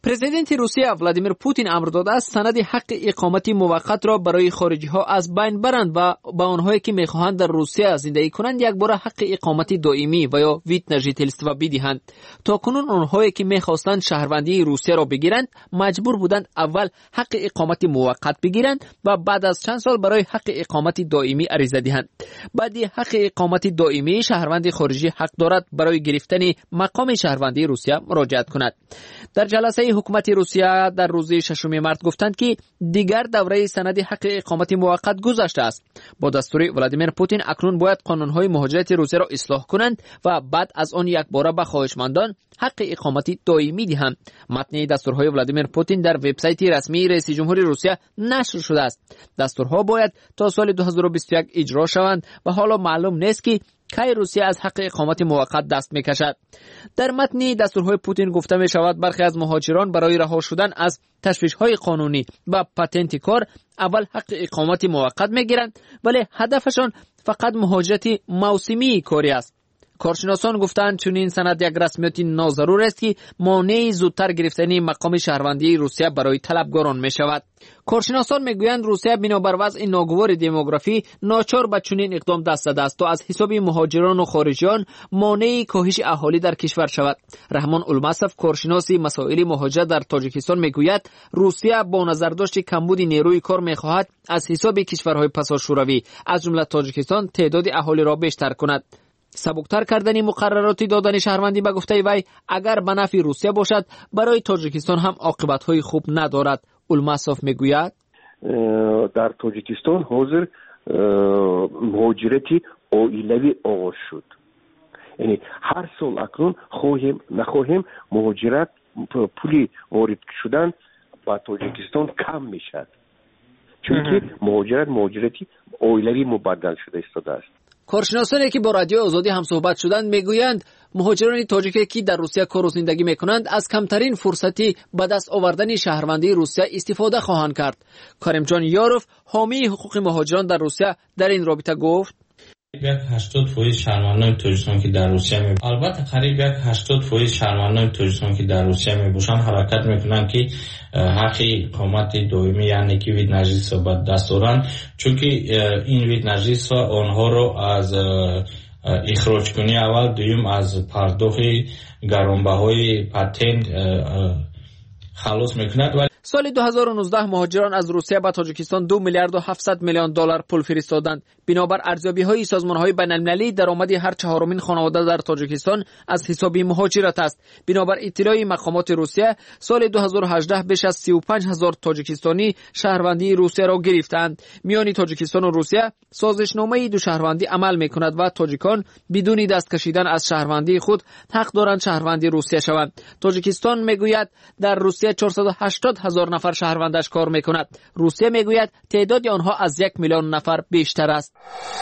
Speaker 25: پرزیدنت روسیه ولادیمیر پوتین امر داده است سند حق اقامت موقت را برای خارجی ها از بین برند و با آنهایی که میخواهند در روسیه زندگی کنند یک بار حق اقامت دائمی و یا ویت نژیتلستوا بدهند. تا کنون آنهایی که میخواستند شهروندی روسیه را بگیرند مجبور بودند اول حق اقامت موقت بگیرند و بعد از چند سال برای حق اقامت دائمی عریضه دهند. بعد حق اقامت دائمی شهروند خارجی حق دارد برای گرفتن مقام شهروندی روسیه مراجعت کند. در جلسه حکومت روسیه در روز ششم مارس گفتند که دیگر دوره سند حق اقامت موقت گذشته است. با دستور ولادیمیر پوتین اکنون باید قانون‌های مهاجرت روسیه را اصلاح کنند و بعد از آن یک باره به خواهشمندان حق اقامت دائمی دهند. متن دستورهای ولادیمیر پوتین در وبسایت رسمی رئیس جمهوری روسیه نشر شده است. دستورها باید تا سال دو هزار و بیست و یک اجرا شوند و حالا معلوم نیست که کی روسیه از حق اقامت موقت دست میکشد. در متن دستورهای پوتین گفته می شود برخی از مهاجران برای رها شدن از تشویش‌های قانونی و پاتنت کار اول حق اقامت موقت میگیرند ولی هدفشان فقط مهاجرت موسمی کاری است. کارشناسان گفتند چنین سند یک رسمیت ناضرور است که مانع زودتر گرفتن مقام شهروندی روسیه برای طلبگاران می شود. کارشناسان میگویند روسیه بنابر وضع ناگوار دموگرافی ناچار به چنین اقدام دست زده است تا از حساب مهاجران و خارجیان مانع کاهش اهالی در کشور شود. رحمان المصف کارشناس مسائل مهاجرت در تاجیکستان میگوید روسیه با نظر داشت کمبود نیروی کار میخواهد از حساب کشورهای پساشوروی از جمله تاجیکستان تعداد اهالی را بیشتر کند. سبکتر کردن مقرراتی دادن شهروندی به گفته وی اگر به نفع روسیه باشد برای تاجیکستان هم عاقبت‌های خوب ندارد. المصف میگوید
Speaker 4: در تاجیکستان حاضر مهاجرتی عائلوی آغاز شد. یعنی هر سال اکنون خواهیم نخواهیم مهاجرت پولی وارد شدن با تاجیکستان کم میشد چون که مهاجرت مهاجرتی عائلوی مبدل شده ایستاده است.
Speaker 25: کارشناسانی که با رادیو آزادی هم صحبت شدند میگویند مهاجران تاجیکی که در روسیه کار و زندگی میکنند از کمترین فرصتی به دست آوردن شهروندی روسیه استفاده خواهند کرد. کریم جان یاروف حامی حقوق مهاجران در روسیه در این رابطه گفت
Speaker 5: یک هشتاد فیصد شهروندان تاجیکستان که در روسیه می البته قریب یک هشتاد فیصد شهروندان تاجیکستان که در روسیه می باشند حرکت میکنند که حق اقامت دائمی یعنی که وید نجیس به دست دارند چون که این وید نجیس آنها رو از اخراج کنی اول دویم از پرداخت گرانبهای پاتنت خلاص میکند.
Speaker 25: سال دو هزار و نوزده مهاجران از روسیه به تاجیکستان دو میلیارد و هفتصد میلیون دلار پول فرستادند. بنابر ارزیابی‌های سازمان‌های بین‌المللی درآمد هر چهارمین خانواده در تاجیکستان از حساب مهاجرت است. بنابر اطلاع مقامات روسیه سال دو هزار و هجده بیش از سی و پنج هزار تاجیکستانی شهروندی روسیه را گرفتند. میان تاجیکستان و روسیه سازشنامه دو شهروندی عمل می‌کند و تاجیکان بدون دست کشیدن از شهروندی خود حق دارند شهروندی روسیه شوند. تاجیکستان میگوید در روسیه چهارصد و هشتاد هزار نفر شهروندش کار میکند. روسیه میگوید تعداد آنها از یک میلیون نفر بیشتر است.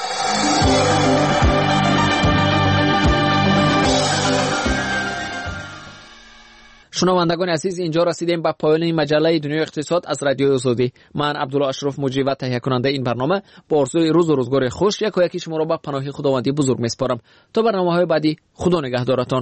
Speaker 25: شنوندگان عزیز اینجا رسیدیم به پایان مجله دنیای اقتصاد از رادیو آزادی. من عبدالله اشرف مجری و تهیه کننده این برنامه با آرزوی روز و روزگار خوش یک و یکی شما را به پناه خداوندی بزرگ میسپارم. تا برنامه‌های بعدی خدا نگهدارتان.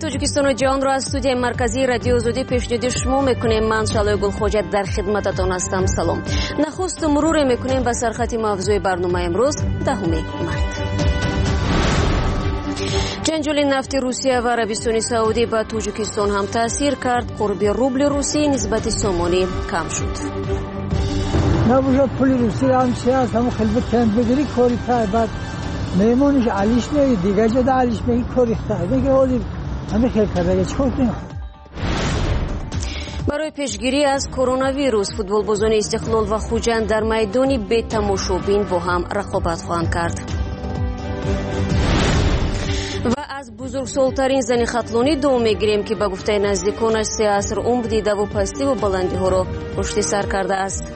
Speaker 1: توجیکستان و جهان را از استودیوی مرکزی رادیو آزادی پیشنهاد شما میکنیم. من شالای گلخوجت در خدمتتان هستم. سلام. نخست مرور میکنیم به سرخط موضوع برنامه امروز دهم مارس. جنجال نفت روسیه و عربستان سعودی به توجیکستان هم تاثیر کرد. قرب روبل روسی نسبت سومانی کم شد.
Speaker 13: نباید پول روسی را هم سیاست همون خلبت کند بگیری کاری تای بعد میمونش علیش میگه دیگه جدا علیش میگه کاری تای میگه اولی همه خیلی کرده چکار کنیم.
Speaker 1: برای پیشگیری از کرونا ویروس فوتبالبازان استقلال و خوجند در میدانی به تماشابین با هم رقابت خواهند کرد. و از بزرگسالترین زن خطلانی دوم میگیریم که به گفته نزدیکانش سه عصر عمر دیده و پستی و بلندی ها را پشت سر کرده است.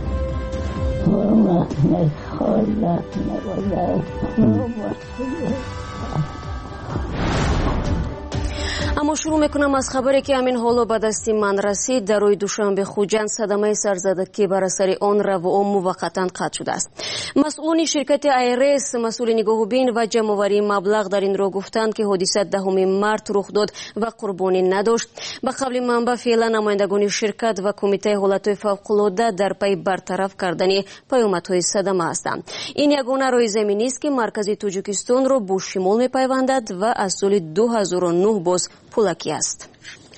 Speaker 1: اما شروع میکنم از خبری که همین حالا به دست من رسید. در روی دوشنبه خوجند صدمه سرزدگی بر اثر آن روام موقتا قطع شده است. مسئولان شرکت ایرس مسئول نگاهبین و جمع‌آوری مبلغ در این را گفتند که حادثه دهم مارس رخ داد و قربانی نداشت. به قول منبع فعلا نمایندگان شرکت و کمیته حالت‌های فوق‌العاده در پی برطرف کردن پیامدهای صدمه هستند. این یگانه راه زمینی است که مرکز توجیکستان را با شمال می‌پیوندد و از سال دو هزار و نه باز پولکی است.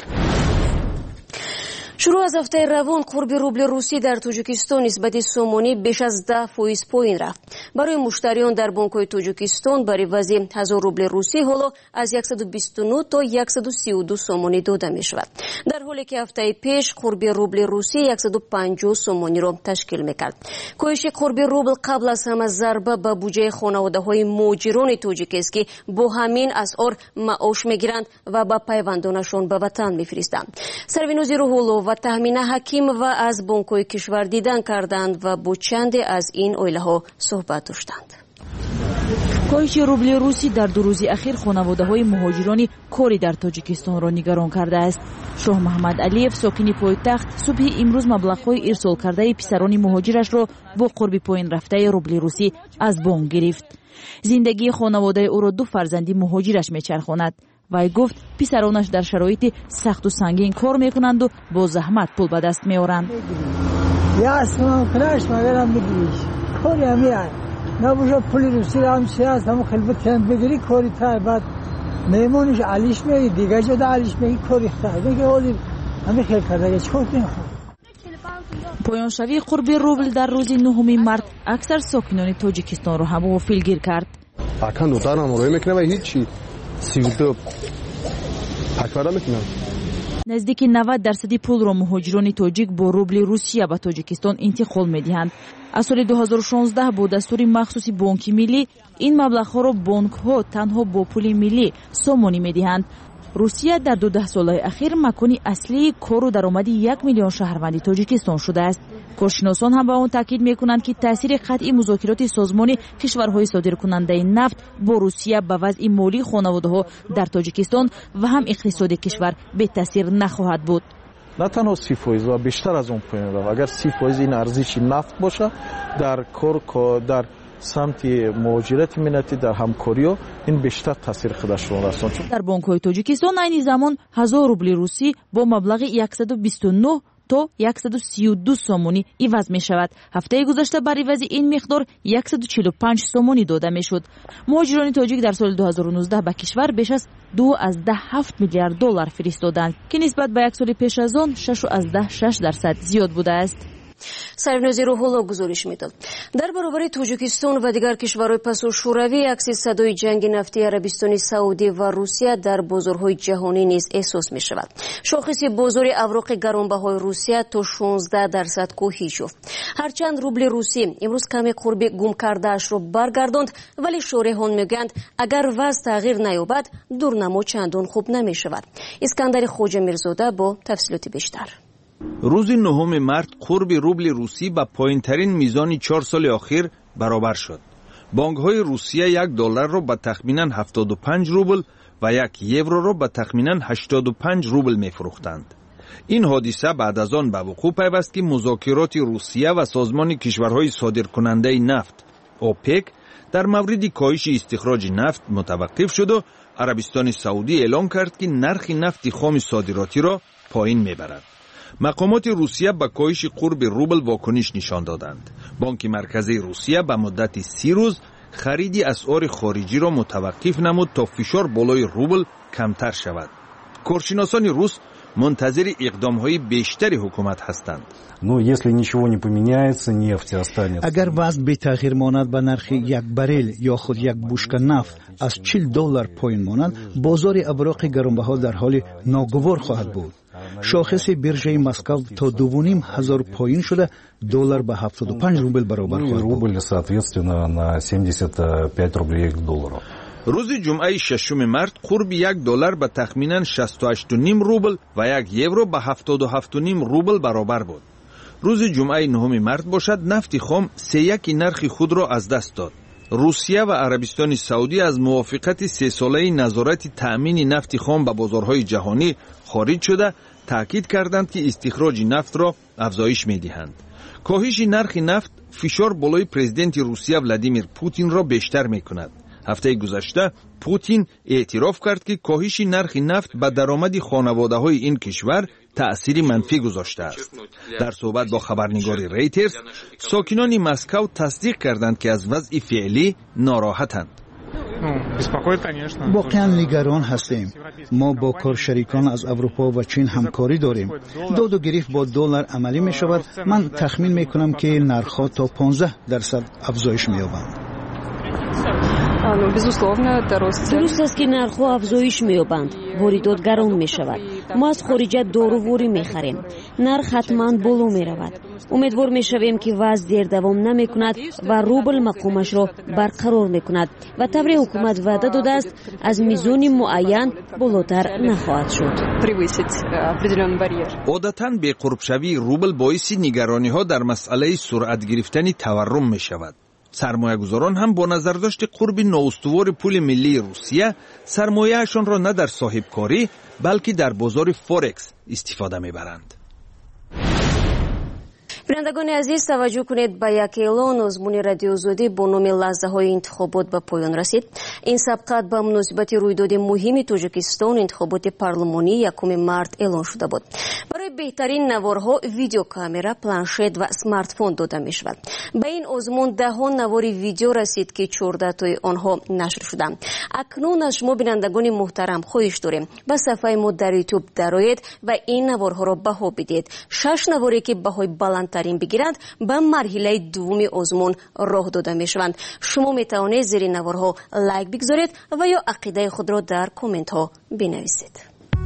Speaker 1: شروع از هفته روان قرب روبل روسی در توجیکستان نسبت سومانی بیش از ده فیصد پایین رفت. برای مشتریان در بانک‌های توجیکستان برای وضع هزار روبل روسی حالا از صد و بیست و نه تا صد و سی و دو سومانی داده می شود، در حالی که هفته پیش قرب روبل روسی صد و پنجاه سومانی را تشکیل می کرد. کاهش قرب روبل قبل از همه ضربه به بودجه خانواده‌های مهاجران توجیک است که با همین اسعار معاش می‌گیرند و با پیوندانشان به وطن می‌فرستند. سروینوزی روح‌الله و تحمینه حکیم و از بانک‌های کشور دیدن کردند و با چند از این اویله‌ها صحبت داشتند.
Speaker 3: کاهش روبل روسی در دو روز اخیر خانواده‌های مهاجرانی کاری در تاجیکستان را نگران کرده است. شاه محمد علیف ساکن پایتخت صبح امروز مبلغ‌های ارسال کرده پسران مهاجرش را با قرب پایین رفته روبل روسی از بانک گرفت. زندگی خانواده او را دو فرزندی مهاجرش می‌چرخاند. وی گفت پسرانش در شرایط سخت و سنگین کار میکنند و با زحمت پول به دست میارند.
Speaker 13: یا اسمم کنش مگر هم بگیریش کاری همیه نباشه پول روسی را هم سیاست همون خلبت کند بگیری کاری تای بعد میمونش علیش میگه دیگه جدا علیش میگه کاری تای میگه اولی همه خیلی کرده چکار کنیم.
Speaker 3: پایان شوی قرب روبل در روز نهم مارس اکثر ساکنان تاجیکستان را هم غافلگیر کرد.
Speaker 15: اکن دو تانم روی میکنه و هیچی سی و دو پکوارا میکنم.
Speaker 3: نزدیک نود درصد پول را مهاجران تاجیک با روبل روسیه به تاجیکستان انتقال میدهند. از سال دو هزار و شانزده با دستور مخصوص بانک ملی این مبلغ‌ها را بانک‌ها تنها با پول ملی سومانی میدهند. روسیه در دو ده سال اخیر مکانی اصلی کار و درآمد یک میلیون شهروند تاجیکستان شده است. کارشناسان هم به آن تاکید میکنند که تاثیر قطعی مذاکرات سازمان کشورهای صادرکننده نفت با روسیه به وضع مالی خانواده‌ها در تاجیکستان و هم اقتصاد کشور به تاثیر نخواهد بود.
Speaker 12: نه تنها سی فیصد و بیشتر از اون پایین رفت. اگر سی فیصد این ارزش نفت باشه در کار در سمت مهاجرت ملتی در همکاری ها این بیشتر تاثیر خودش را رساند.
Speaker 3: در بانک‌های تاجیکستان عین زمان هزار روبل روسی با مبلغ صد و بیست و نه تا صد و سی و دو سومانی عوض می شود. هفته گذشته بر عوض این مقدار صد و چهل و پنج سومانی داده می شد. مهاجران تاجیک در سال دو هزار و نوزده به کشور بیش از دو از ده هفت میلیارد دلار فرستادند که نسبت به یک سال پیش از آن شش از ده شش درصد زیاد بوده است.
Speaker 1: سروینوزی روح‌الله گزارش میداد. در برابر توجیکستان و دیگر کشورهای پسو شوروی عکس صدای جنگ نفتی عربستان سعودی و روسیه در بازارهای جهانی نیز احساس می شود. شاخص بازار اوراق گرانبهای روسیه تا شانزده درصد کاهش یافت. هرچند روبل روسی امروز کمی قرب گم کرده‌اش را برگرداند، ولی شارحان میگویند اگر وضع تغییر نیابد دورنما چندان خوب نمی شود. اسکندر خوجه میرزاده با تفصیلات بیشتر.
Speaker 16: روز نهم مارس قرب روبل روسی به پایین‌ترین میزان چهار سال اخیر برابر شد. بانک‌های روسیه یک دلار را به تخمیناً هفتاد و پنج روبل و یک یورو را به تخمیناً هشتاد و پنج روبل می‌فروختند. این حادثه بعد از آن به وقوع پیوست که مذاکرات روسیه و سازمان کشورهای صادرکننده نفت اوپک در مورد کاهش استخراج نفت متوقف شد و عربستان سعودی اعلام کرد که نرخ نفت خام صادراتی را پایین میبرد. مقامات روسیه به کاهش قرب روبل واکنش نشان دادند. بانک مرکزی روسیه به مدت سی روز خرید اسعار خارجی را متوقف نمود تا فشار بالای روبل کمتر شود. کارشناسان روس منتظر اقدام‌های بیشتری حکومت هستند.
Speaker 26: اگر وضع به تغییر ماند به نرخ یک بریل یا خود یک بشکه نفت از چهل دلار پایین ماند، بازار اوراق گرانبها در حال ناگوار خواهد بود. شاخص برژه مسکو تا دو و نیم هزار پایین شده، دلار به هفتاد و پنج روبل برابر خواهد بود.
Speaker 16: روز جمعه ششم مارس قرب یک دلار به تخمیناً شصت و هشت و نیم روبل و یک یورو به هفتاد و هفت و نیم روبل برابر بود. روز جمعه نهم مارس باشد نفت خام سه یک نرخ خود را از دست داد. روسیه و عربستان سعودی از موافقت سه ساله نظارت تأمین نفت خام به بازارهای جهانی خارج شده تاکید کردند که استخراج نفت را افزایش می‌دهند. کاهش نرخ نفت فشار بالای پرزیدنت روسیه ولادیمیر پوتین را بیشتر می‌کند. هفته گذشته پوتین اعتراف کرد که کاهش نرخ نفت به درآمد خانواده‌های این کشور تأثیر منفی گذاشته است. در صحبت با خبرنگار ریترز، ساکنان مسکو تصدیق کردند که از وضع فعلی ناراحتند.
Speaker 26: واقعا نگران هستیم. ما با کارشریکان از اروپا و چین همکاری داریم. داد و گریخت با دلار عملی می شود. من تخمین می کنم که نرخ‌ها تا پانزده درصد افزایش می یابند.
Speaker 1: درست است که نرخ‌ها افزایش می‌یابند. واردات گران می‌شود. ما از خارج دارووری می‌خریم. نرخ حتما بالا می‌رود. امیدوار می‌شویم که وضع دیر دوام نمی‌کند و روبل مقامش را برقرار می‌کند و طوری حکومت وعده داده است از میزان معین بالاتر نخواهد شد.
Speaker 16: عادتاً به قرب شوی روبل باعث نگرانی‌ها در مسئله سرعت گرفتن تورم می‌شود. سرمایه‌گذاران هم با نظرداشت قرب نااستوار پول ملی روسیه سرمایه‌شان را نه در صاحبکاری بلکه در بازار فورکس استفاده می‌برند.
Speaker 1: بینندگان عزیز توجه کنید به یک اعلان آزمون رادیو آزادی با نام لحظه های انتخابات به پایان رسید. این سبقت به مناسبت رویداد مهم تاجیکستان انتخابات پارلمانی یکم مارس اعلان شده بود. برای بهترین نوارها ویدیو کامera، پلانشت و اسمارت فون داده می شود. به این آزمون ده ها نوار ویدیو رسید که چهارده تای آنها نشر شدند. اکنون از شما بینندگان محترم خواهش داریم به صفحه ما در یوتیوب درآیید و این نوارها را بها بدید. شش نواری که بهای بلند ترین بگیرند به مرحله دوم آزمون راه داده می شوند. شما می توانید زیر نوارها لایک بگذارید و یا عقیده خود را در کامنت ها بنویسید.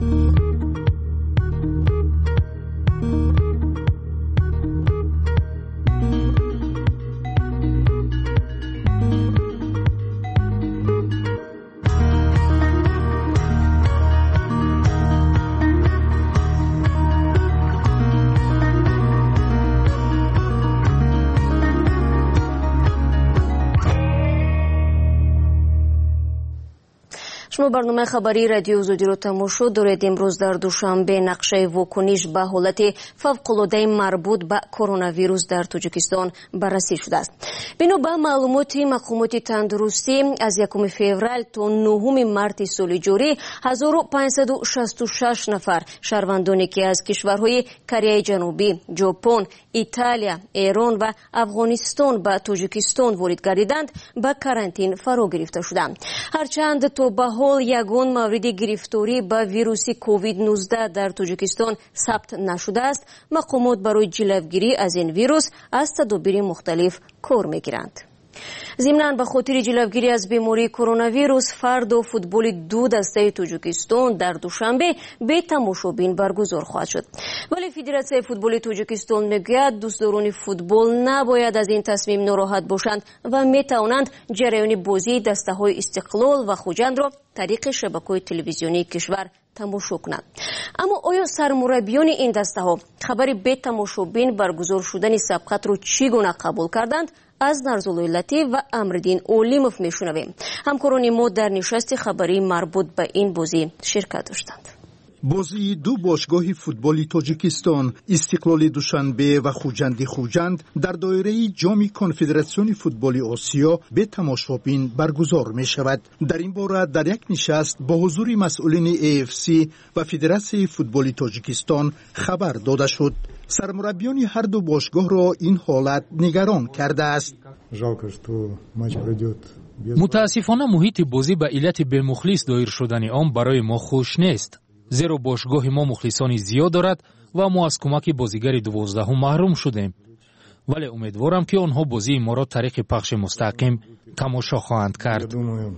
Speaker 1: شما برنامه خبری رادیو آزادی را تماشا دارید. امروز در دوشنبه نقشه واکنش به حالت فوق‌العاده مربوط به کرونا ویروس در تاجیکستان بررسی شده است. بنا به معلومات مقامات تندرستی از یکم فوریه تا نهم مارس سال جاری هزار و پانصد و شصت و شش نفر شهروندانی که از کشورهای کره جنوبی، ژاپن، ایتالیا، ایران و افغانستان به تاجیکستان وارد گردیدند به کارانتین فرا گرفته شدند. هرچند تا به حال یگان مورد گرفتاری به ویروس کووید نوزده در تاجیکستان ثبت نشده است، مقامات برای جلوگیری از این ویروس از تدابیر مختلف کار می‌گیرند. ضمناً به خاطر جلوگیری از بیماری کرونا ویروس فرد و فوتبال دو دسته تاجیکستان در دوشنبه به تماشابین برگزار خواهد شد. ولی فدراسیون فوتبال تاجیکستان میگوید دوستداران فوتبال نباید از این تصمیم ناراحت باشند و میتوانند جریان بازی دسته های استقلال و خوجند را طریق شبکه‌های تلویزیونی کشور تماشا کنند. اما آیا سرمربیان این دسته ها خبری به تماشابین برگزار شدن سبقت را چگونه قبول کردند؟ از نرزولوی لطیف و امردین اولیموف میشنویم. همکاران ما در نشست خبری مربوط به این بازی شرکت داشتند.
Speaker 10: بازی دو باشگاه فوتبال تاجیکستان استقلال دوشنبه و خوجند خوجند در دایره جام کنفدراسیون فوتبال آسیا به تماشابین برگزار می شود. در این باره در یک نشست با حضور مسئولین ای اف سی و فدراسیون فوتبال تاجیکستان خبر داده شد. سرمربیان هر دو باشگاه را این حالت نگران کرده است.
Speaker 9: متاسفانه محیط بازی به علت به مخلص دایر شدن آن برای ما خوش نیست. زیرا باشگاه ما مخلصانی زیاد دارد و ما از کمک بازیگر دوازدهم محروم شدیم. ولی امیدوارم که آنها بازی ما را طریق پخش مستقیم تماشا خواهند کرد.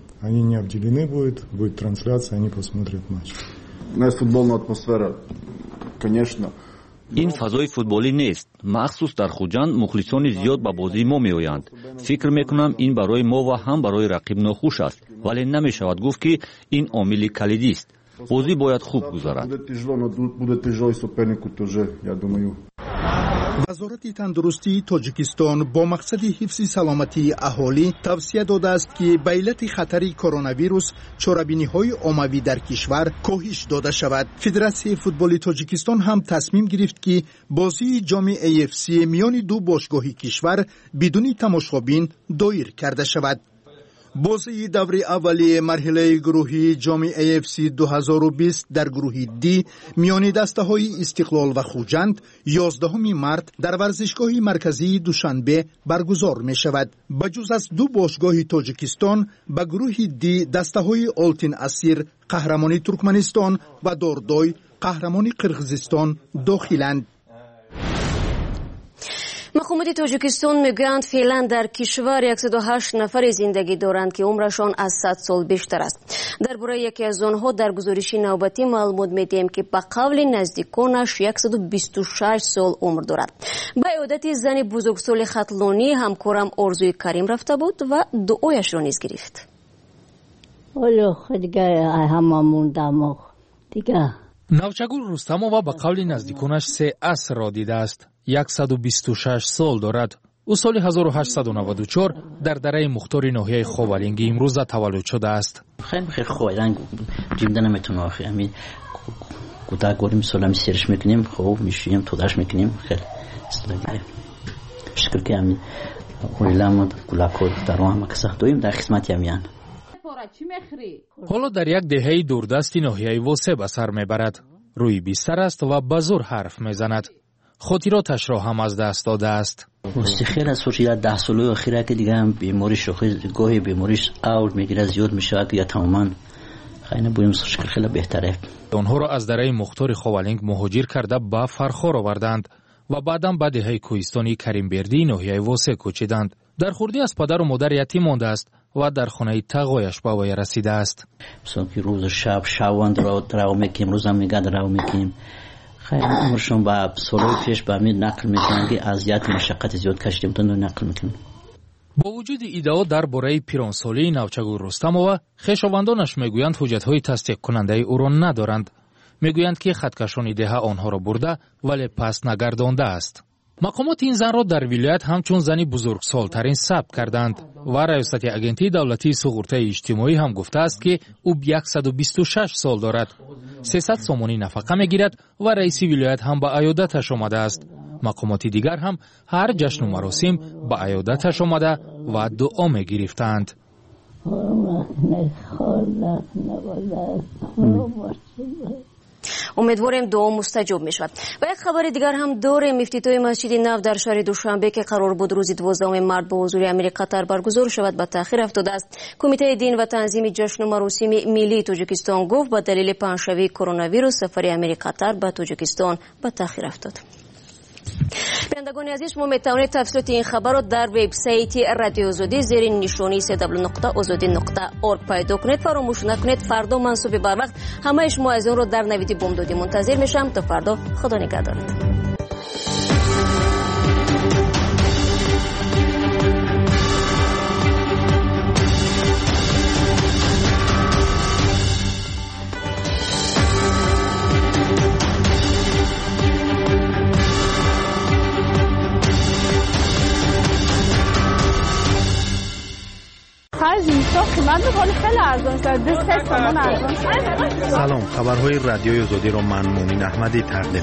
Speaker 24: این فضای فوتبالی نیست. مخصوص در خوجند مخلصان زیاد به بازی ما میآیند. فکر میکنم این برای ما و هم برای رقیب ناخوش است. ولی نمیشود گفت که این عامل کلیدی است. بازی باید خوب گذرد.
Speaker 10: وزارت تندرستی تاجیکستان با مقصد حفظ سلامتی اهالی توصیه داده است که به علت خطر کرونا ویروس چاره‌بینی‌های عمومی در کشور کاهش داده شود. فدراسیون فوتبال تاجیکستان هم تصمیم گرفت که بازی جام ای اف سی میان دو باشگاه کشور بدون تماشابین دایر کرده شود. بازی دوره اولی مرحله گروهی جام ای اف سی دو هزار و بیست در گروه دی میان دسته‌های استقلال و خوجند یازدهم مارس در ورزشگاه مرکزی دوشنبه برگزار می شود. بجز از دو باشگاه تاجیکستان به گروه دی دسته‌های آلتین اسیر قهرمان ترکمنستان و داردای قهرمان قرقیزستان داخلند.
Speaker 1: مقامات تاجیکستان میگویند فعلا در کشور صد و هشت نفر زندگی دارند که عمرشان از صد سال بیشتر است. درباره یکی از آنها در گزارش نوبتی معلومات میدهیم که به قول نزدیکانش صد و بیست و شش سال عمر دارد. به عیادت زن بزرگسال خطلانی همکارم آرزوی کریم رفته بود و دعایش را نیز گرفت.
Speaker 7: حالا دیگه همه موندم دیگه.
Speaker 9: نوچگل رستمова به قول نزدیکانش سه عصر را دیده است. صد و بیست و شش سال دارد. او سال هزار و هشتصد و نود و چهار در دره مختار ناحیه خاورینگی امروز تولد شده است.
Speaker 7: خیلی خیلی خوایدن جیمده نمیتونه آخی همین کودک گوریم سالمی سیرش میکنیم خوب میشیم تودش میکنیم خیلی شکر که همین اویلم کلاکو در آن همه کسا دویم در خدمت همیان.
Speaker 9: حالا در یک دهه دوردست ناحیه واسه به سر میبرد. روی بیستر است و به زور حرف میزند. خاطراتش را هم از دست داده است.
Speaker 7: راستی خیلی از فرصت ده ساله اخیره که دیگه هم بیماری شوخی گاهی بیماریش اول میگیره زیاد میشه که یا تماما خیلی بویم شکل خیلی بهتره.
Speaker 9: آنها را از دره مختار خاولینگ مهاجر کرده به فرخار آوردند و بعداً به دهه کوهستانی کریمبردی ناحیه واسه کوچیدند. در خردی از پدر و مادر یتیم مانده است و در خانه تقایش به وی رسیده است.
Speaker 7: مثلا که روز شب شواند را درو میکنیم روز هم نگه درو میکنیم. خیلی عمرشون با سالهای پیش به امید نقل میکنن که اذیت مشقت زیاد کشیدیم تا نقل میکنن.
Speaker 9: با وجود ایده درباره پیرانسالی نوچگل رستمova خویشاوندانش میگویند حجت‌های تصدیق کننده او را ندارند. میگویند که خطکشان دهه آنها را برده ولی پس نگردانده است. مقامات این زن را در ولایت همچون زنی بزرگسالترین ثبت کردند و ریاست اگنتی دولتی سقورت اجتماعی هم گفته است که او صد و بیست و شش سال دارد. سیصد سومانی نفقه میگیرد و رئیس ولایت هم به عیادتش آمده است. مقامات دیگر هم هر جشن و مراسم به عیادتش آمده و دعا میگرفتند.
Speaker 1: امیدواریم دعا مستجاب می شود. و یک خبر دیگر هم داریم. افتتاح مسجد نو در شهر دوشنبه که قرار بود روز دوازدهم مارس با حضور امیر قطر برگزار شود به تأخیر افتاده است. کمیته دین و تنظیم جشن و مراسم ملی تاجیکستان گفت به دلیل پنجشنبه کرونا ویروس سفر امیر قطر به تاجیکستان به تأخیر افتاد. بینندگان عزیز شما میتوانید تفصیلات این خبر را در وبسایت رادیو آزادی زیر نشانی دبلیو نقطه آزادی نقطه اورگ پیدا کنید. فراموش نکنید فردا منصوب بر وقت همه شما از اون رو در نوید بامدادی منتظر میشم. تا فردا خدا نگهدارت.
Speaker 17: هر زمستان
Speaker 6: قیمت خیلی خیلی ارزان شد. بیست تومان ارزان شد.
Speaker 14: سلام، خبرهای رادیوی آزادی رو من مومین احمدی تقدیم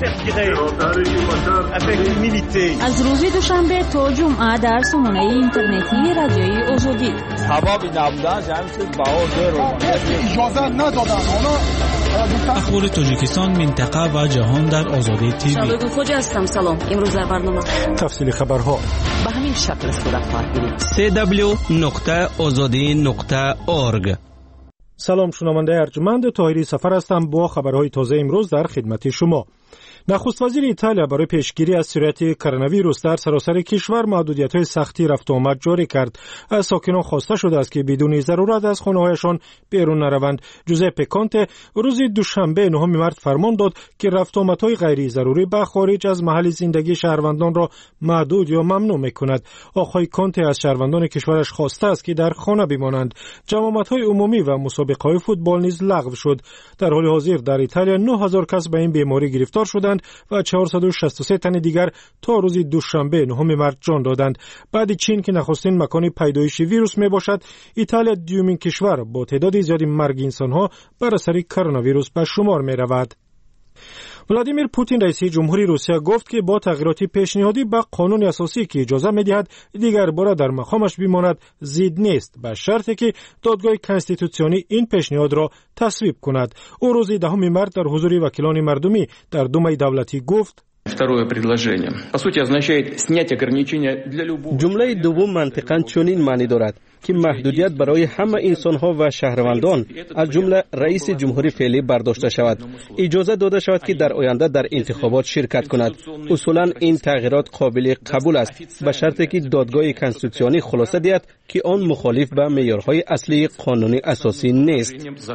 Speaker 14: می‌کنم.
Speaker 17: از روز دوشنبه تا جمعه در سامانه اینترنتی رادیوی آزادی.
Speaker 20: سبب نبودن جمعیت باور رو
Speaker 21: اجازه ندادن.
Speaker 22: اخبار تاجیکستان، منطقه و جهان در آزادی تیوی.
Speaker 1: شادو خوجا هستم. سلام. امروز در برنامه
Speaker 8: تفصیل خبرها
Speaker 17: به همین شکل صورت خواهد گرفت.
Speaker 22: سی دبلیو نقطه آزادی نقطه اورگ.
Speaker 8: سلام، شنونده ارجمند طاهری سفر هستم با خبرهای تازه امروز در خدمت شما. نخست وزیر ایتالیا برای پیشگیری از سرایت کرونا ویروس در سراسر کشور محدودیت‌های سختی رفت و آمد جاری کرد. از ساکنان خواسته شده است که بدون ضرورت از خانه‌هایشان بیرون نروند. جوزپه کانته روز دوشنبه نهم مارس فرمان داد که رفت و آمدهای غیر ضروری به خارج از محل زندگی شهروندان را محدود یا ممنوع می‌کند. آقای کانته از شهروندان کشورش خواسته است که در خانه بمانند. جمعیت‌های عمومی و مسابقه‌های فوتبال نیز لغو شد. در حال حاضر در ایتالیا نه هزار کس به این بیماری گرفتار شدند و چهارصد و شصت و سه تن دیگر تا روز دوشنبه نهم مارس جان دادند. بعد چین که نخستین مکان پیدایش ویروس می باشد، ایتالیا دومین کشور با تعداد زیادی مرگ انسان‌ها بر اثر کرونا ویروس به شمار می رود. ولادیمیر پوتین رئیس جمهوری روسیه گفت که با تغییرات پیشنهادی به قانون اساسی که اجازه می‌دهد دیگر بار در مقامش بماند ضد نیست، به شرطی که دادگاه کنستیتوسیونی این پیشنهاد را تصویب کند. او روز دهم مارس در حضور وکیلان مردمی در دومای دولتی گفت:
Speaker 20: Второе предложение. По сути, означает снятие ограничения для любого.
Speaker 18: جمله دوم منطقاً چنین معنی دارد که محدودیت برای همه انسان‌ها و شهروندان از جمله رئیس جمهوری فعلی برداشته شود. اجازه داده شود که در آینده در انتخابات شرکت کند. اصولاً این تغییرات قابل قبول است به شرطی که دادگاه کنستیتوسیونی خلاصه دهد که آن مخالف به معیارهای اصلی قانون اساسی نیست.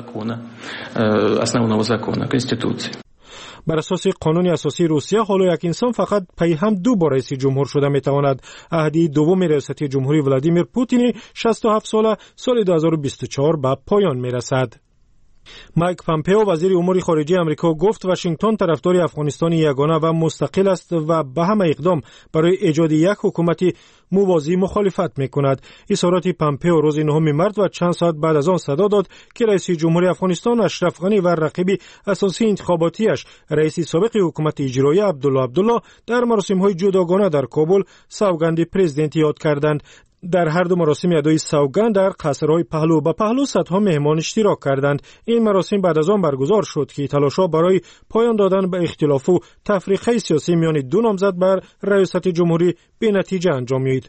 Speaker 8: بر اساس قانون اساسی روسیه حالا یک انسان فقط پی هم دو بار رئیس جمهور شده میتواند. عهد دوم ریاست جمهوری ولادیمیر پوتین شصت و هفت ساله سال دو هزار و بیست و چهار به پایان میرسد. مایک پامپئو وزیر امور خارجه آمریکا گفت واشنگتن طرفدار افغانستان یگانه و مستقل است و به همه اقدام برای ایجاد یک حکومت موازی مخالفت میکند. اظهارات پامپئو روز نهم مارس و چند ساعت بعد از آن صدا داد که رئیس جمهوری افغانستان اشرف غنی و رقیب اساسی انتخاباتیش رئیس سابق حکومت اجرایی عبدالله عبدالله در مراسم‌های جداگانه در کابل سوگند پرزیدنت یاد کردند. در هر دو مراسم ادای سوگند در قصرهای پهلو به پهلو صدها مهمان اشتراک کردند. این مراسم بعد از آن برگزار شد که تلاش‌ها برای پایان دادن به اختلاف و تفریقه سیاسی میان دو نامزد بر ریاست جمهوری به نتیجه انجام یافت.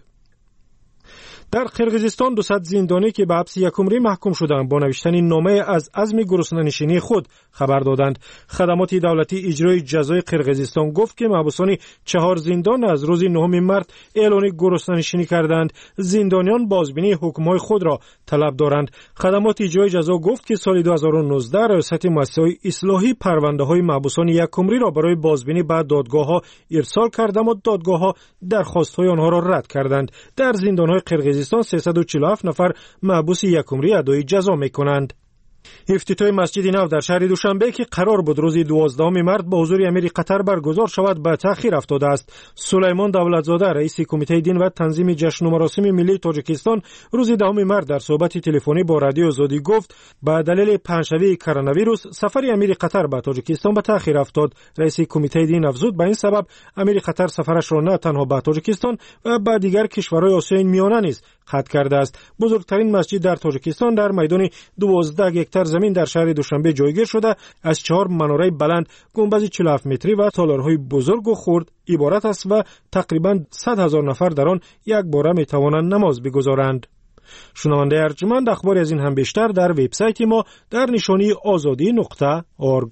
Speaker 8: در قرقیزستان دوصد زندانی که به حبس یک عمری محکوم شدند با نوشتن نامه از عزم گرسنه‌نشینی خود خبر دادند. خدمات دولتی اجرای جزای قرقیزستان گفت که محبوسان چهار زندان از روز نهم مارس اعلان گرسنه‌نشینی کردند. زندانیان بازبینی حکم‌های خود را طلب دارند. خدمات اجرای جزا گفت که سال دو هزار و نوزده ریاست مؤسسه‌های اصلاحی پرونده‌های محبوسان یک عمری را برای بازبینی به دادگاه‌ها ارسال کرد اما دادگاه‌ها درخواست‌های آنها را رد کردند. در زندان‌های قرقیزستان سیصد و چهل و هفت نفر محبوس یک عمری ادای جزا می‌کنند. افتتاح مسجد نو در شهر دوشنبه که قرار بود روز دوازدهم مارس با حضور امیر قطر برگزار شود به تأخیر افتاده است. سلیمان دولتزاده رئیس کمیته دین و تنظیم جشن و مراسم ملی تاجیکستان روز دهم مارس در صحبت تلفنی با رادیو آزادی گفت به دلیل پنجشنبه کرونا ویروس سفر امیر قطر به تاجیکستان به تأخیر افتاد. رئیس کمیته دین افزود به این سبب امیر قطر سفرش را نه تنها به تاجیکستان و به دیگر کشورهای آسیای میانه نیز قطع کرده است. بزرگترین مسجد در تاجیکستان در میدان دوازده هکتار زمین در شهر دوشنبه جایگیر شده از چهار مناره بلند، گنبد چهل و هفت متری و تالارهای بزرگ و خرد عبارت است و تقریباً صد هزار نفر در آن یک باره می توانند نماز بگزارند. شنونده ارجمند، اخباری از این هم بیشتر در وبسایت ما در نشانی آزادی نقطه اورگ.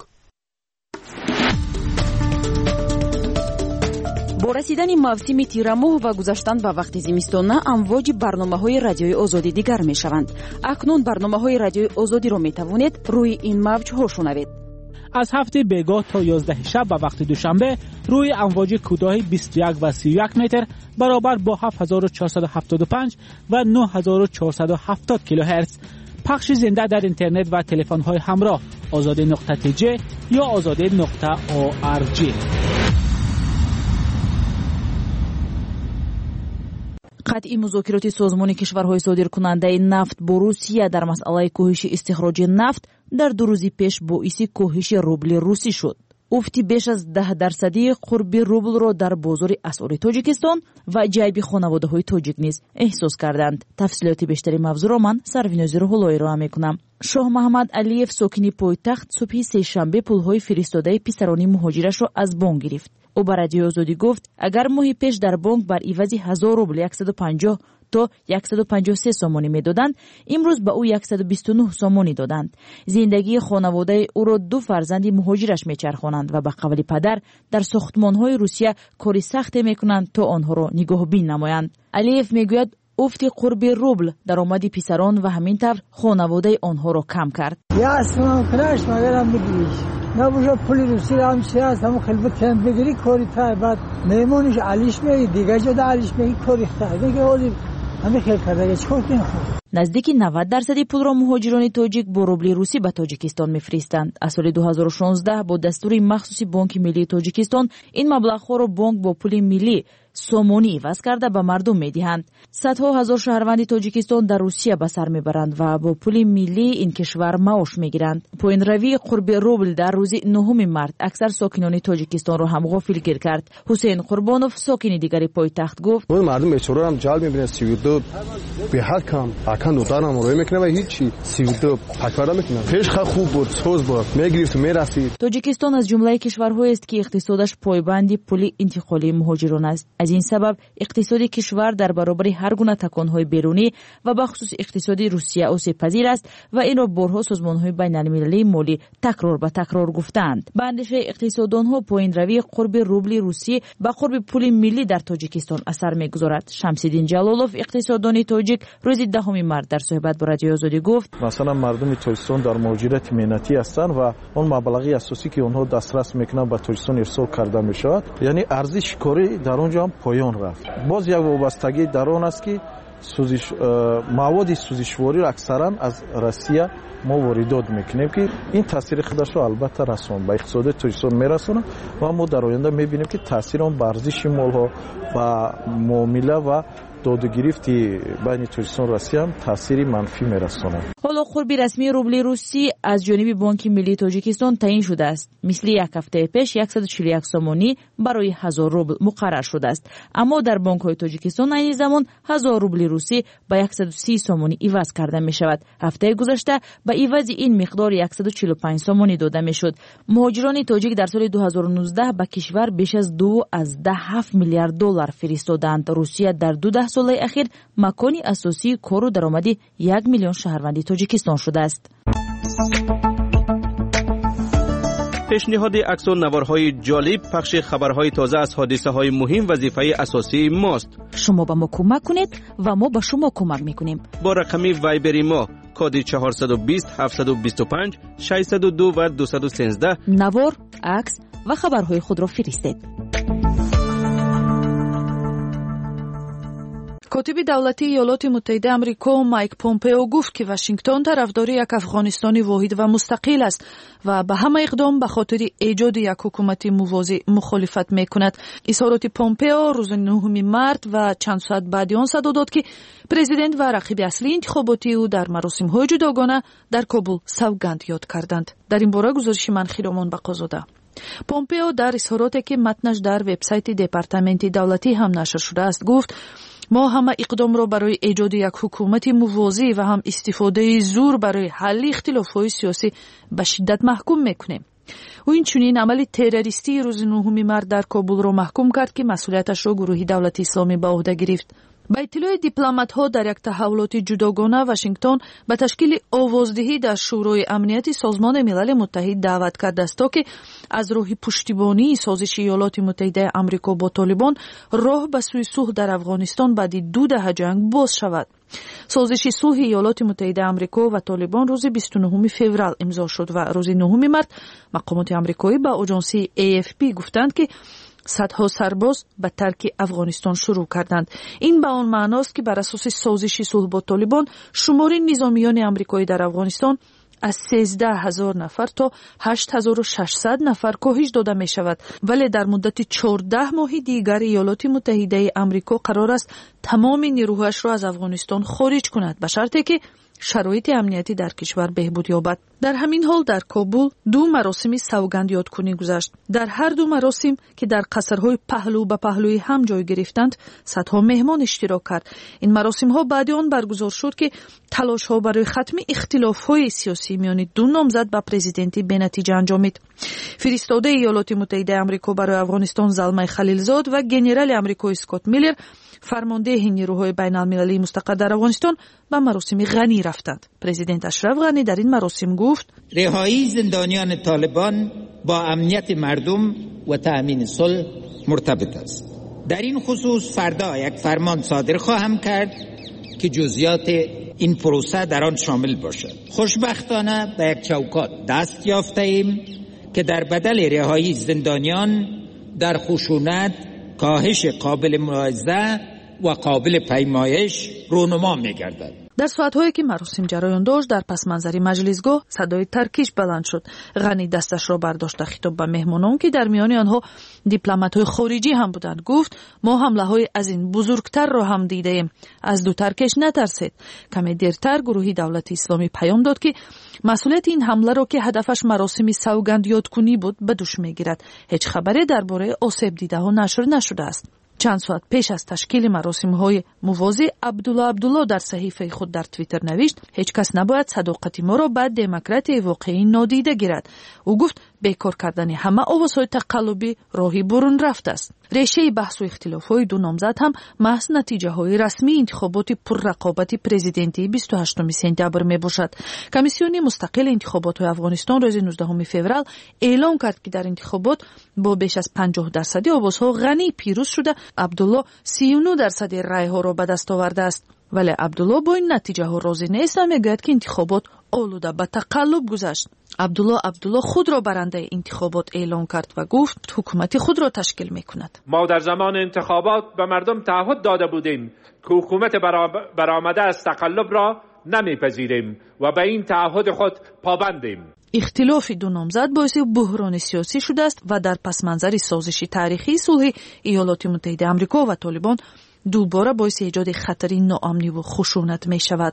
Speaker 3: با رسیدن موسم تیرماه و گذشتن به وقت زمستان امواج برنامه‌های رادیوی آزادی دیگر می‌شوند. اکنون برنامه‌های رادیوی آزادی را می‌توانید روی این موج‌ها شنوید.
Speaker 23: از هفته بیگاه تا یازده شب به وقت دوشنبه روی امواج کوتاه بیست و یک و سی و یک متر برابر با هفت هزار و چهارصد و هفتاد و پنج و نه هزار و چهارصد و هفتاد کیلوهرتز پخش زنده در اینترنت و تلفن‌های همراه آزادی نقطه تی جی یا آزادی نقطه او آر جی.
Speaker 3: қатъи музокироти созмони кишварҳои содиркунандаи нафт бо Русия дар масъалаи кӯҳиши истихроҷи нафт дар ду рӯзи пеш боиси коҳиши рубли русӣ шуд. уфти беш аз даҳ дарсадии қурби рублро дар бозори асъори Тоҷикистон ва ҷайби хонаводаҳои тоҷик низ эҳсос карданд. тафсилоти бештари мавзӯъро ман Сарвинози Рӯҳуллоӣ роҳа мекунам. шоҳ Маҳмад Алиев сокини пойтахт субҳи сешанбе пулҳои фиристодаи писарони муҳоҷирашро аз бонк гирифт. ӯ ба Радиои Озодӣ гуфт, агар моҳи пеш дар бонк бар ивази ҳазор рубл яксаду панҷоҳ то яксаду панҷоҳу се сомонӣ медоданд, имрӯз ба ӯ яксаду бисту нӯҳ сомонӣ доданд. зиндагии хонаводаи ӯро ду фарзанди муҳоҷираш мечархонанд ва ба қавли падар дар сохтмонҳои Русия кори сахте мекунанд то онҳоро нигоҳубин намоянд. Алиев мегӯяд уфти қурби рубл даромади писарон ва ҳамин тавр хонаводаи онҳоро кам кард.
Speaker 13: نبوشه پولی روسی را هم چی هست همون خلبت کم بگیری کاری تای بعد میمونش علیش میگی دیگه جدا علیش میگی کاری تای میگه اولی همه خیلی کرده چیکار کنیم.
Speaker 3: наздики навад дарсади пулро муҳоҷирони тоҷик бо рубли русӣ ба Тоҷикистон мефиристанд. аз соли ду ҳазору шонздаҳ бо дастури махсуси Бонки миллии Тоҷикистон ин маблағҳоро бонк бо пули миллӣ сомонӣ иваз карда ба мардум медиҳанд. садҳо ҳазор шаҳрванди Тоҷикистон дар Русия ба сар мебаранд ва бо пули миллӣ ин кишвар маош мегиранд. поинравии қурби рубл дар рӯзи нӯҳуми март аксар сокинони Тоҷикистонро ҳам ғофилгир кард. ҳусейн Қурбонов сокини дигари пойтахт гуфт:
Speaker 15: мардум бечораро ҳам ҷалб мебинад си ду беҳад кам акан додарам рӯй мекунад ва ҳичи си ду паквара мекунад. пеш ха хуб буд, соз буд, мегирифт мерасид. Тоҷикистон
Speaker 3: аз ҷумлаи кишварҳоест ки иқтисодаш пойбанди пули интиқолии муҳоҷирон аст. аз ин сабаб иқтисоди кишвар дар баробари ҳар гуна таконҳои берунӣ ва бахусус иқтисоди Русия осебпазир аст ва инро борҳо созмонҳои байналмилалии молӣ такрор ба такрор гуфтаанд. ба андешаи иқтисоддонҳо поинравии қурби рубли русӣ ба қурби пули миллӣ дар Тоҷикистон асар мегузорад. Шамсиддин Ҷалолов иқтисоддони тоҷик рӯзи даҳуми март дар суҳбат бо Радиои Озодӣ гуфт:
Speaker 12: масалан мардуми Тоҷикистон дар муҳоҷирати меҳнатӣ ҳастанд ва он маблағи асосӣ ки онҳо дастрас мекунанд ба Тоҷикистон ирсол карда мешавад, яъне арзиши корӣ дар он ҷо ҳам поён рафт. боз як вобастагӣ дар он аст ки сӯзиш маводи сӯзишвориро аксаран аз Россия мо воридот мекунем ки ин таъсири худашро албатта расон ба иқтисоди Тоҷикистон мерасонад ва мо дар оянда мебинем ки таъсири он ба арзиши молҳо ба муомила ва додугирифти байни Тоҷикистон Россия ҳам таъсири манфӣ мерасонад.
Speaker 3: ҳоло қурби расмии рубли русӣ аз ҷониби Бонки миллии Тоҷикистон таъин шудааст. мисли як ҳафтаи пеш яксаду чилу як сомонӣ барои ҳазор рубл муқаррар шудааст. аммо дар бонкҳои Тоҷикистон айни замон ҳазор рубли русӣ ба яксаду си сомонӣ иваз карда мешавад. ҳафтаи гузашта ба ивази ин миқдор яксаду чилу панҷ сомонӣ дода мешуд. муҳоҷирони тоҷик дар соли ду ҳазору нуздаҳ ба кишвар беш аз ду аздаҳ ҳафт миллиард доллар фиристоданд. Русия дар ду даҳ солаи ахир макони асосии кору даромади як миллион шаҳрванди Тоҷикистон шудааст.
Speaker 18: пешниҳоди аксонаварҳои ҷолиб, пахши хабарҳои тоза аз ҳодисаҳои муҳим вазифаи асосии мост.
Speaker 3: шумо ба мо кӯмак кунед ва мо ба шумо кӯмак мекунем.
Speaker 18: бо рақами вайбери мо коди чаҳорсаду бист ҳафтсаду бисту панҷ шашсаду ду ва дусаду сенздаҳ
Speaker 3: навор, акс ва хабарҳои худро фиристед.
Speaker 2: котиби давлатии иёлоти муттаҳидаи амрико Майк Помпео гуфт ки Вашингтон тарафдори як Афғонистони воҳид ва мустақил аст ва ба ҳама иқдом ба хотири эҷоди як ҳукумати мувозӣ мухолифат мекунад. изҳороти Помпео рӯзи нӯҳуми март ва чанд соат баъди он садо дод ки президент ва рақиби аслии интихоботии ӯ дар маросимҳои ҷудогона дар Кобул савганд ёд карданд. дар ин бора гузориши ман Хиромон Бақозода. Помпео дар изҳороте ки матнаш дар вебсайти департаменти давлатӣ ҳам нашр шудааст гуфт: мо ҳама иқдомро барои эҷоди як ҳукумати мувозӣ ва ҳам истифодаи зур барои ҳалли ихтилофҳои сиёсӣ ба шиддат маҳкум мекунем. ӯ инчунин амали террористии рӯзи нӯҳуми март дар Кобулро маҳкум кард ки масъулияташро гурӯҳи давлати исломӣ ба уҳда гирифт. ба иттилои дипломатҳо дар як таҳаввулоти ҷудогона Вашингтон ба ташкили овоздиҳӣ дар шӯрои амнияти Созмони Милали Муттаҳид даъват кардааст то ки аз роҳи пуштибонии созиши Иёлоти Муттаҳидаи Амрико бо Толибон роҳ ба сӯи сулҳ дар Афғонистон баъди ду даҳа ҷанг боз шавад. созиши сулҳи Иёлоти Муттаҳидаи Амрико ва Толибон рӯзи бисту нӯҳуми феврал имзо шуд ва рӯзи нӯҳуми март мақомоти амрикоӣ ба оҷонсии эй эф пи гуфтанд ки садҳо сарбоз ба тарки Афғонистон шурӯъ карданд. ин ба он маъност ки бар асоси созиши сулҳ бо Толибон шумори низомиёни амрикоӣ дар Афғонистон аз сенздаҳ ҳазор нафар то ҳашт ҳазору шашсад нафар коҳиш дода мешавад, вале дар муддати чордаҳ моҳи дигар Иёлоти Муттаҳидаи Амрико қарор аст تمام نیروهاش را از افغانستان خارج کند به شرطی که شرایط امنیتی در کشور بهبود یابد. در همین حال در کابل دو مراسم سوگند یادکنی گذشت. در هر دو مراسم که در قصرهای پهلو به پهلوی هم جای گرفتند، صدها مهمان اشتراک کرد. این مراسم ها بعد آن برگزار شد که تلاش ها برای ختم اختلاف های سیاسی میان دو نامزد به پرزیدنتی به نتیجه انجامید. فرستاده ایالات متحده آمریکا برای افغانستان زلمه خلیلزاد و گنرال آمریکا اسکات میلر، فرمانده نیروهای بین المللی مستقر در افغانستان، به مراسم غنی رفتند. پرزیدنت اشرف غنی در این مراسم گفت:
Speaker 4: رهایی زندانیان طالبان با امنیت مردم و تأمین صلح مرتبط است. در این خصوص فردا یک فرمان صادر خواهم کرد که جزئیات این پروسه در آن شامل باشد. خوشبختانه به یک چوکات دست یافته ایم که در بدل رهایی زندانیان در خشونت، کاهش قابل ملاحظه و قابل پیمایش رونما می‌گردد.
Speaker 2: در ساعت‌هایی که مراسم جریان داشت، در پس منظر مجلسگاه صدای ترکیش بلند شد. غنی دستش را برداشت خطاب به مهمانان که در میان آنها دیپلمات‌های خارجی هم بودند گفت: ما حمله‌های از این بزرگتر را هم دیده‌ایم. از دو ترکش نترسید. کمی دیرتر گروهی دولت اسلامی پیام داد که مسئولیت این حمله را که هدفش مراسم سوگند یادکنی بود به دوش می‌گیرد. هیچ خبری درباره آسیب دیده‌ها نشر نشده است. چند ساعت پیش از تشکیل مراسم‌های موازی، عبدالله عبدالله در صحیفه خود در توییتر نوشت: هیچ کس نباید صداقت ما را به دموکرات واقعی نادیده گیرد. او گفت بیکار کردن همه آوازهای تقلبی راهی برون رفته است. ریشه بحث و اختلاف‌های دو نامزد هم محض نتیجه‌های رسمی انتخابات پررقابت پرزیدنتی بیست و هشتم سپتامبر میباشد. کمیسیون مستقل انتخابات افغانستان روز نوزدهم فوریه اعلام کرد که در انتخابات با بیش از پنجاه درصد آوازها غنی پیروز شده. عبدالله سی و نه درصد رأی‌ها را به دست آورده است. ولی عبدالله با این نتیجه ها راضی نیست و میگوید که انتخابات آلوده به تقلب گذشت. عبدالله عبدالله خود را برنده انتخابات اعلام کرد و گفت حکومت خود را تشکیل میکند.
Speaker 5: ما در زمان انتخابات به مردم تعهد داده بودیم که حکومت برآمده از تقلب را نمیپذیریم و به این تعهد خود پابندیم.
Speaker 2: اختلاف دو نامزد باعث بحران سیاسی شده است و در پس منظر سازش تاریخی صلح ایالات متحده آمریکا و طالبان دوباره باعث ایجاد خطری ناامنی و خشونت می شود.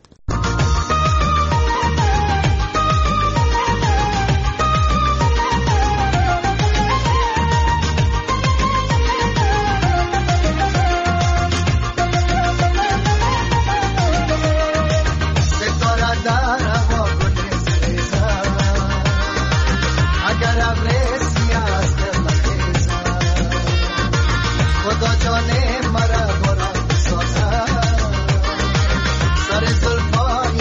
Speaker 11: Sare sulfa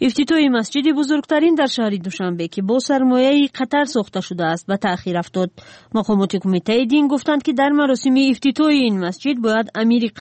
Speaker 1: افتتاح مسجد بزرگترین در شهر دوشنبه که با سرمایه قطر ساخته شده است به تأخیر افتاد. مقامات کمیته دین گفتند که در مراسم افتتاح این مسجد باید امیر